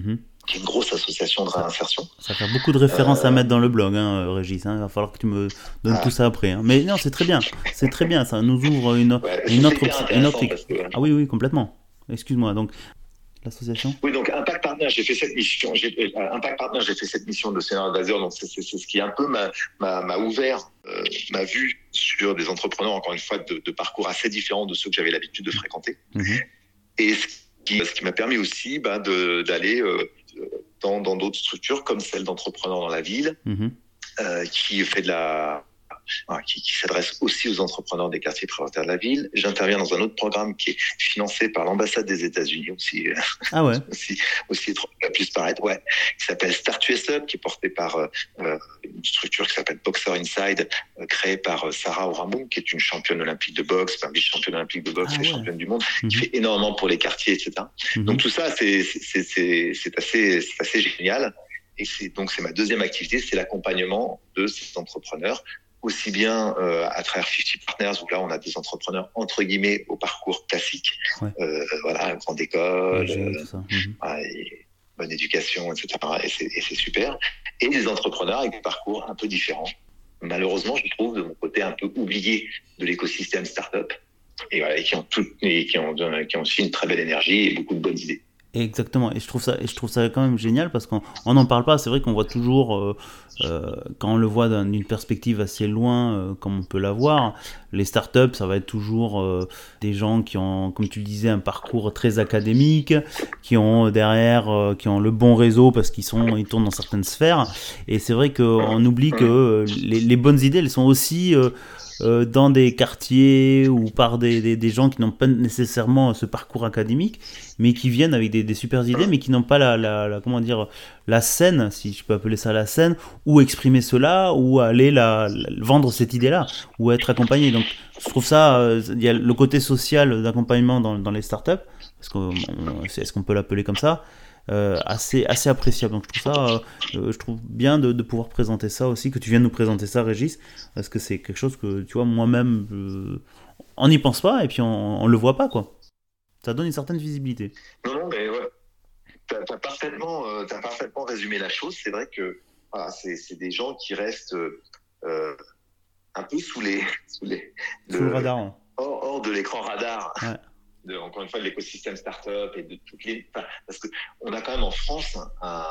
S2: qui est une grosse association de réinsertion.
S1: Ça fait beaucoup de références euh... à mettre dans le blog, hein, Régis. Hein. Il va falloir que tu me donnes ah. tout ça après. Hein. Mais non, c'est très bien. C'est très bien. Ça nous ouvre une,
S2: ouais,
S1: une autre une optique.
S2: Que...
S1: Ah oui, oui, complètement. Excuse-moi. Donc, l'association.
S2: Oui, donc Impact Partner, j'ai fait cette mission. J'ai, euh, Impact Partner, j'ai fait cette mission de Senior Advisor. Donc c'est, c'est, c'est ce qui un peu m'a, m'a, m'a ouvert euh, ma vue sur des entrepreneurs, encore une fois, de, de parcours assez différents de ceux que j'avais l'habitude de fréquenter. Mmh. Et ce qui, ce qui m'a permis aussi bah, de, d'aller euh, dans, dans d'autres structures comme celle d'entrepreneurs dans la ville, mmh. euh, qui fait de la Voilà, qui, qui s'adresse aussi aux entrepreneurs des quartiers prioritaires de la ville. J'interviens dans un autre programme qui est financé par l'ambassade des États-Unis aussi.
S1: Ah ouais.
S2: aussi, aussi plus paraître, ouais. Qui s'appelle Start U S Up, qui est porté par euh, une structure qui s'appelle Boxer Inside, euh, créée par euh, Sarah Oramou, qui est une championne olympique de boxe, enfin vice-championne olympique de boxe, ah, et ouais. championne du monde, mm-hmm. qui fait énormément pour les quartiers, et cetera. Mm-hmm. Donc tout ça, c'est, c'est, c'est, c'est assez, c'est assez génial. Et c'est donc c'est ma deuxième activité, c'est l'accompagnement de ces entrepreneurs. Aussi bien euh, à travers cinquante Partners, où là, on a des entrepreneurs, entre guillemets, au parcours classique. Ouais. Euh, voilà, grande école, ouais, euh, mmh. ouais, bonne éducation, et cetera. Et c'est, et c'est super. Et des entrepreneurs avec des parcours un peu différents. Malheureusement, je trouve, de mon côté, un peu oubliés de l'écosystème startup. Et voilà, et qui ont, tout, et qui ont, qui ont aussi une très belle énergie et beaucoup de bonnes idées.
S1: Exactement, et je trouve ça, et je trouve ça quand même génial parce qu'on n'en parle pas. C'est vrai qu'on voit toujours, euh, euh, quand on le voit d'une perspective assez loin, euh, comme on peut l'avoir, les startups, ça va être toujours euh, des gens qui ont, comme tu le disais, un parcours très académique, qui ont derrière, euh, qui ont le bon réseau parce qu'ils sont, ils tournent dans certaines sphères. Et c'est vrai qu'on oublie que euh, les, les bonnes idées, elles sont aussi euh, Euh, dans des quartiers ou par des, des, des gens qui n'ont pas nécessairement ce parcours académique, mais qui viennent avec des, des super idées, mais qui n'ont pas la, la, la, comment dire, la scène, si je peux appeler ça la scène, ou exprimer cela, ou aller la, la, vendre cette idée-là, ou être accompagné. Donc, je trouve ça, il euh, y a le côté social d'accompagnement dans, dans les startups, est-ce qu'on, est-ce qu'on peut l'appeler comme ça? Euh, assez, assez appréciable. Donc je trouve ça, euh, je trouve bien de, de pouvoir présenter ça aussi, que tu viennes nous présenter ça, Régis, parce que c'est quelque chose que, tu vois, moi-même, euh, on n'y pense pas et puis on, on le voit pas, quoi. Ça donne une certaine visibilité.
S2: Non, non, mais ouais, t'as, t'as parfaitement, euh, t'as parfaitement résumé la chose. C'est vrai que voilà, c'est, c'est des gens qui restent euh, un peu sous les, sous les,
S1: sous le, le radar, hein.
S2: hors, hors de l'écran radar.
S1: Ouais.
S2: De, encore une fois, de l'écosystème startup et de toutes les, enfin, parce que on a quand même en France un,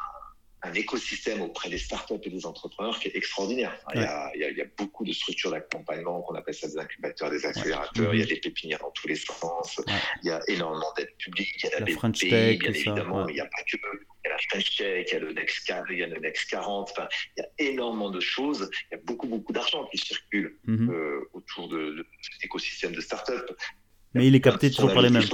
S2: un écosystème auprès des startups et des entrepreneurs qui est extraordinaire. Ouais. Il y a, il y a, il y a beaucoup de structures d'accompagnement qu'on appelle ça des incubateurs, des accélérateurs. Ouais. Il y a des pépinières dans tous les sens. Ouais. Il y a énormément d'aides publiques. Il y a la, la B P I, French Tech, bien évidemment. Ouais. Mais il n'y a pas que, il y a la French Tech, il y a le Next, il y a le Next quarante. Enfin, il y a énormément de choses. Il y a beaucoup, beaucoup d'argent qui circule mm-hmm. euh, autour de, de cet écosystème de startup.
S1: Mais il est capté toujours par les mêmes.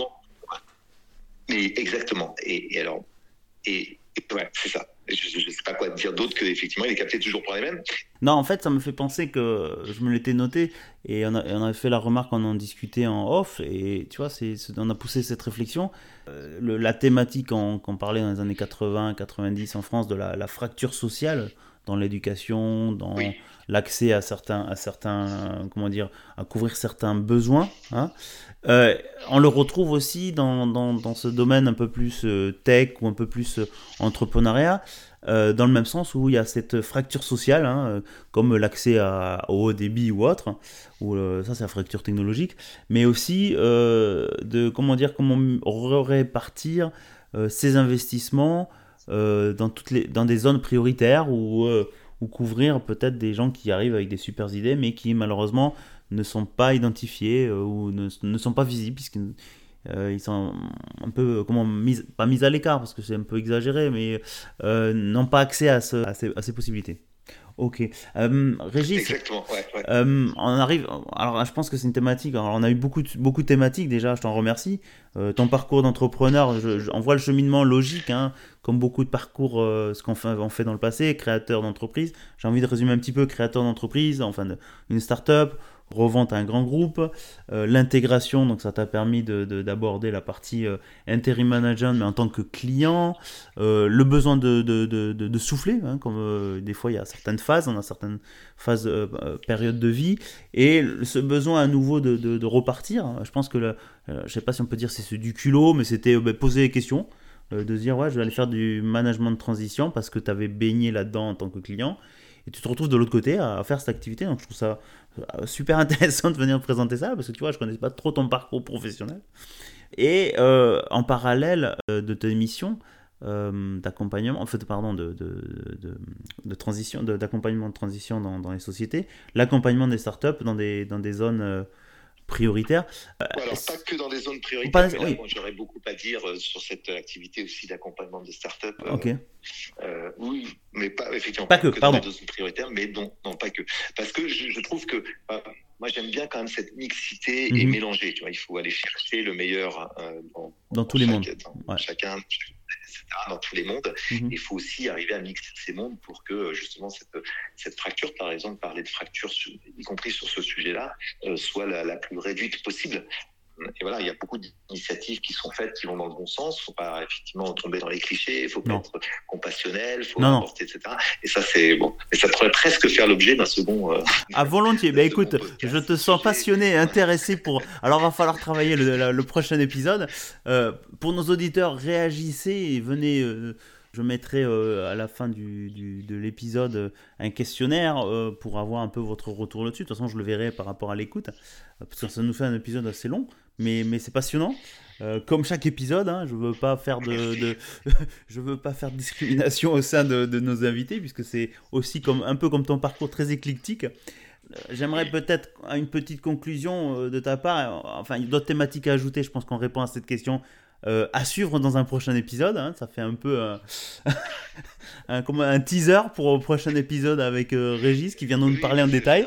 S2: Mais exactement. Et, et alors, et, et ouais, c'est ça. Je ne sais pas quoi dire d'autre que effectivement, il est capté toujours par les mêmes.
S1: Non, en fait, ça me fait penser que je me l'étais noté et on, a, on avait fait la remarque, on en discutait en off et tu vois, c'est, c'est, on a poussé cette réflexion. Euh, le, la thématique qu'on, qu'on parlait dans les années quatre-vingts quatre-vingt-dix en France de la, la fracture sociale dans l'éducation, dans oui. l'accès à certains, à certains, comment dire, à couvrir certains besoins. Hein. Euh, on le retrouve aussi dans, dans, dans ce domaine un peu plus euh, tech ou un peu plus euh, entrepreneuriat, euh, dans le même sens où il y a cette fracture sociale, hein, euh, comme l'accès à, au haut débit ou autre, ou euh, ça c'est la fracture technologique, mais aussi euh, de comment dire, comment répartir euh, ces investissements euh, dans toutes les, dans des zones prioritaires ou euh, ou couvrir peut-être des gens qui arrivent avec des super idées, mais qui malheureusement ne sont pas identifiés euh, ou ne, ne sont pas visibles, puisqu'ils euh, ils sont un peu, comment, mis, pas mis à l'écart, parce que c'est un peu exagéré, mais euh, n'ont pas accès à, ce, à, ces, à ces possibilités. Ok. Euh, Régis,
S2: exactement, ouais, ouais.
S1: Euh, on arrive. Alors, je pense que c'est une thématique. Alors, on a eu beaucoup de, beaucoup de thématiques déjà. Je t'en remercie. Euh, ton parcours d'entrepreneur, je, je, on voit le cheminement logique, hein, comme beaucoup de parcours, euh, ce qu'on fait, on fait dans le passé, créateur d'entreprise. J'ai envie de résumer un petit peu créateur d'entreprise, enfin de, une start-up, revente à un grand groupe, euh, l'intégration, donc ça t'a permis de, de, d'aborder la partie euh, interim management, mais en tant que client, euh, le besoin de, de, de, de, de souffler, hein, comme euh, des fois il y a certaines phases, on a certaines phases, euh, périodes de vie, et ce besoin à nouveau de, de, de repartir. Je pense que, le, euh, je sais pas si on peut dire c'est du culot, mais c'était euh, bah, poser des questions. euh, de se dire ouais, je vais aller faire du management de transition parce que tu avais baigné là-dedans en tant que client. Et tu te retrouves de l'autre côté à, à faire cette activité. Donc je trouve ça euh, super intéressant de venir présenter ça parce que tu vois, je ne connais pas trop ton parcours professionnel. Et euh, en parallèle euh, de tes missions euh, d'accompagnement, en fait, pardon, de, de, de, de transition, de, d'accompagnement de transition dans, dans les sociétés, l'accompagnement des startups dans des, dans des zones euh, prioritaires.
S2: Euh, Alors, pas que dans des zones prioritaires, pas, mais là, oui. moi, j'aurais beaucoup à dire euh, sur cette activité aussi d'accompagnement des startups. Euh,
S1: ok.
S2: Euh, oui, mais pas effectivement
S1: pas,
S2: pas
S1: que,
S2: que
S1: pardon.
S2: dans les zones prioritaires, mais non, non, pas que. Parce que je, je trouve que euh, moi j'aime bien quand même cette mixité mm-hmm. et mélanger. Tu vois, il faut aller chercher le meilleur euh, dans,
S1: dans,
S2: dans
S1: tous
S2: chaque,
S1: les mondes,
S2: dans
S1: ouais.
S2: chacun, et cetera, dans tous les mondes. Mm-hmm. Il faut aussi arriver à mixer ces mondes pour que justement cette, cette fracture, par exemple, parler de fracture, sur, y compris sur ce sujet-là, euh, soit la, la plus réduite possible. Et voilà, il y a beaucoup d'initiatives qui sont faites qui vont dans le bon sens. Il ne faut pas effectivement tomber dans les clichés, il faut pas être compassionnel, il faut apporter, et cetera. Et ça, c'est bon. Et ça pourrait presque faire l'objet d'un second. Euh,
S1: ah, volontiers. Ben écoute, je te sens passionné et intéressé pour. Alors, il va falloir travailler le, le, le prochain épisode. Euh, pour nos auditeurs, réagissez et venez. Euh, je mettrai euh, à la fin du, du, de l'épisode euh, un questionnaire euh, pour avoir un peu votre retour là-dessus. De toute façon, je le verrai par rapport à l'écoute, euh, parce que ça nous fait un épisode assez long, mais, mais c'est passionnant. Euh, comme chaque épisode, hein, je veux pas faire de, de je veux pas faire de discrimination au sein de, de nos invités, puisque c'est aussi comme un peu comme ton parcours très éclectique. J'aimerais peut-être une petite conclusion de ta part. Enfin, il y a d'autres thématiques à ajouter. Je pense qu'on répond à cette question. Euh, à suivre dans un prochain épisode, hein. Ça fait un peu euh, un, comme un teaser pour le prochain épisode avec euh, Régis qui vient de nous parler en détail.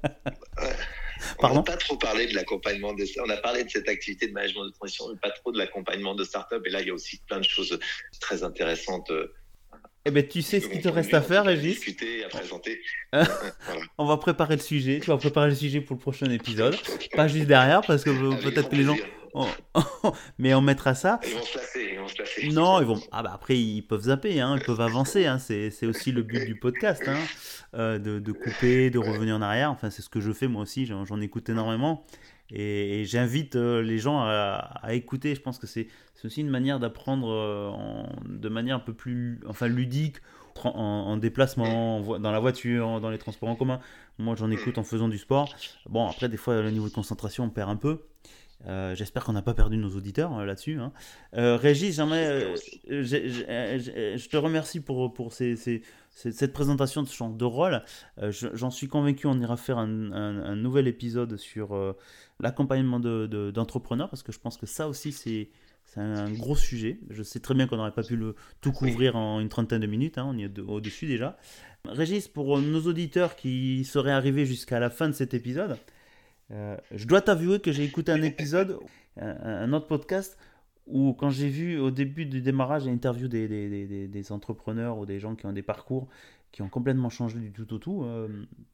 S2: On n'a pas trop parlé de l'accompagnement des on a parlé de cette activité de management de transition, mais pas trop de l'accompagnement de start-up. Et là, il y a aussi plein de choses très intéressantes.
S1: Eh ben, tu sais ce qu'il te reste à faire, Régis.
S2: À discuter, à présenter.
S1: Hein voilà. On va préparer le sujet. Tu vas préparer le sujet pour le prochain épisode. Pas juste derrière, parce que avec peut-être que les gens. Oh, oh, mais on mettra ça.
S2: Ils vont se lasser, ils vont se lasser.
S1: Non, ils vont. Ah bah après ils peuvent zapper, hein, ils peuvent avancer. Hein. C'est, c'est aussi le but du podcast, hein, euh, de, de couper, de revenir en arrière. Enfin, c'est ce que je fais moi aussi. J'en, j'en écoute énormément et, et j'invite euh, les gens à, à écouter. Je pense que c'est, c'est aussi une manière d'apprendre euh, en, de manière un peu plus, enfin ludique, en, en déplacement, en, dans la voiture, dans les transports en commun. Moi, j'en écoute en faisant du sport. Bon, après des fois le niveau de concentration on perd un peu. Euh, j'espère qu'on n'a pas perdu nos auditeurs euh, là-dessus. Hein. Euh, Régis, j'aimerais, euh, j'ai, j'ai, j'ai, je te remercie pour, pour ces, ces, ces, cette présentation de ce genre de rôle. Euh, je, j'en suis convaincu, on ira faire un, un, un nouvel épisode sur euh, l'accompagnement de, de, d'entrepreneurs, parce que je pense que ça aussi, c'est, c'est un gros sujet. Je sais très bien qu'on n'aurait pas pu le, tout couvrir en une trentaine de minutes, hein, on y est de, au-dessus déjà. Régis, pour nos auditeurs qui seraient arrivés jusqu'à la fin de cet épisode, Euh, je dois t'avouer que j'ai écouté un épisode, un, un autre podcast, où quand j'ai vu au début du démarrage l'interview des, des, des, des entrepreneurs ou des gens qui ont des parcours qui ont complètement changé du tout au tout, euh,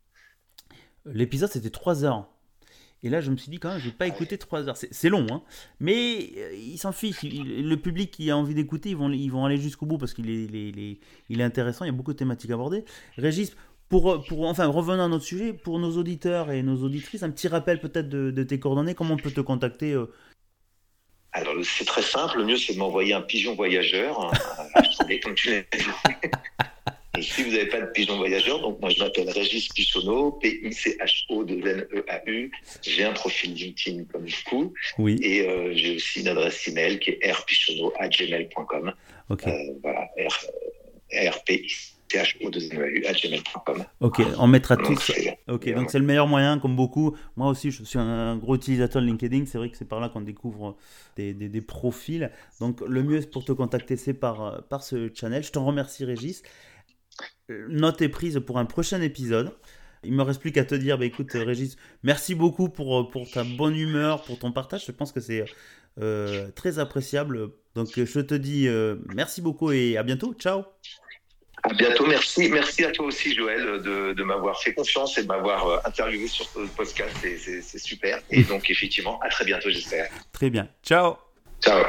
S1: l'épisode c'était trois heures. Et là je me suis dit quand même, je vais pas écouter trois heures. C'est, c'est long, hein, mais euh, ils s'en fichent. Il, le public qui a envie d'écouter, ils vont, ils vont aller jusqu'au bout parce qu'il est, il est, il est, il est intéressant, il y a beaucoup de thématiques abordées. Régis, Pour, pour, enfin, revenons à notre sujet, pour nos auditeurs et nos auditrices, un petit rappel peut-être de, de tes coordonnées, comment on peut te contacter euh...
S2: Alors, c'est très simple, le mieux c'est de m'envoyer un pigeon voyageur, comme tu l'as dit. Et si vous n'avez pas de pigeon voyageur, donc moi je m'appelle Régis Pichonneau, P I C H O N E A U, j'ai un profil LinkedIn comme beaucoup,
S1: oui.
S2: Et euh, j'ai aussi une adresse email qui est r pichonneau arobase gmail point com.
S1: Okay.
S2: Euh, voilà, R, R P I C H O N E A U arobase gmail point com.
S1: Ok, on mettra
S2: donc,
S1: tous.
S2: C'est,
S1: ok, donc c'est le meilleur moyen, comme beaucoup. Moi aussi, je suis un gros utilisateur de LinkedIn. C'est vrai que c'est par là qu'on découvre des, des, des profils. Donc le mieux pour te contacter, c'est par, par ce channel. Je t'en remercie, Régis. Note est prise pour un prochain épisode. Il me reste plus qu'à te dire, bah, écoute Régis, merci beaucoup pour, pour ta bonne humeur, pour ton partage. Je pense que c'est euh, très appréciable. Donc je te dis euh, merci beaucoup et à bientôt. Ciao.
S2: À bientôt, merci. Merci à toi aussi, Joël, de, de m'avoir fait confiance et de m'avoir interviewé sur ce podcast. C'est, c'est, c'est super. Et donc, effectivement, à très bientôt, j'espère.
S1: Très bien. Ciao.
S2: Ciao.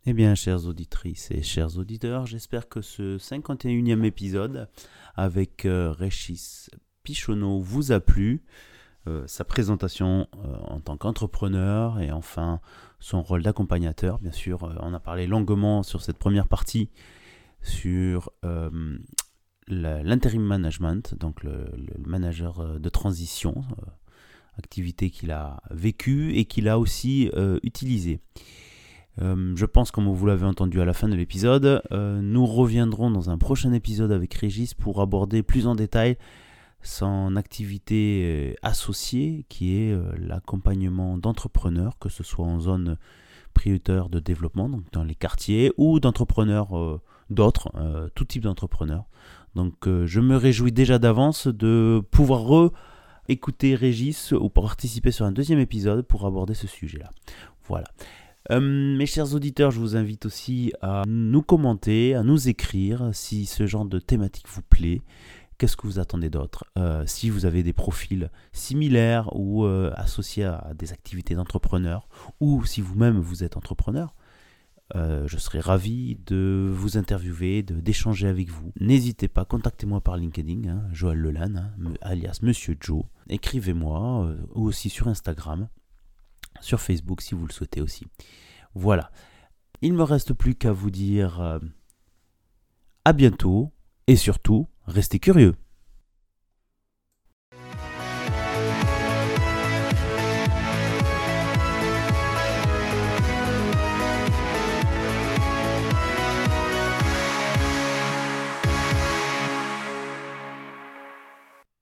S1: Eh bien, chères auditrices et chers auditeurs, j'espère que ce cinquante et unième épisode avec euh, Régis Pichonneau vous a plu. Euh, sa présentation euh, en tant qu'entrepreneur et enfin son rôle d'accompagnateur. Bien sûr, euh, on a parlé longuement sur cette première partie sur euh, la, l'interim management, donc le, le manager de transition, euh, activité qu'il a vécue et qu'il a aussi euh, utilisée. Euh, je pense, comme vous l'avez entendu à la fin de l'épisode, euh, nous reviendrons dans un prochain épisode avec Régis pour aborder plus en détail son activité euh, associée qui est euh, l'accompagnement d'entrepreneurs, que ce soit en zone prioritaire de développement, donc dans les quartiers, ou d'entrepreneurs euh, d'autres, euh, tout type d'entrepreneurs. Donc euh, je me réjouis déjà d'avance de pouvoir re-écouter Régis ou participer sur un deuxième épisode pour aborder ce sujet-là. Voilà. Euh, mes chers auditeurs, je vous invite aussi à nous commenter, à nous écrire si ce genre de thématique vous plaît. Qu'est-ce que vous attendez d'autre ? euh, Si vous avez des profils similaires ou euh, associés à des activités d'entrepreneurs, ou si vous-même vous êtes entrepreneur, euh, je serai ravi de vous interviewer, de, d'échanger avec vous. N'hésitez pas, contactez-moi par LinkedIn, hein, Joël Lelanne, hein, alias Monsieur Joe. Écrivez-moi, euh, ou aussi sur Instagram, sur Facebook si vous le souhaitez aussi. Voilà. Il ne me reste plus qu'à vous dire euh, à bientôt et surtout, restez curieux.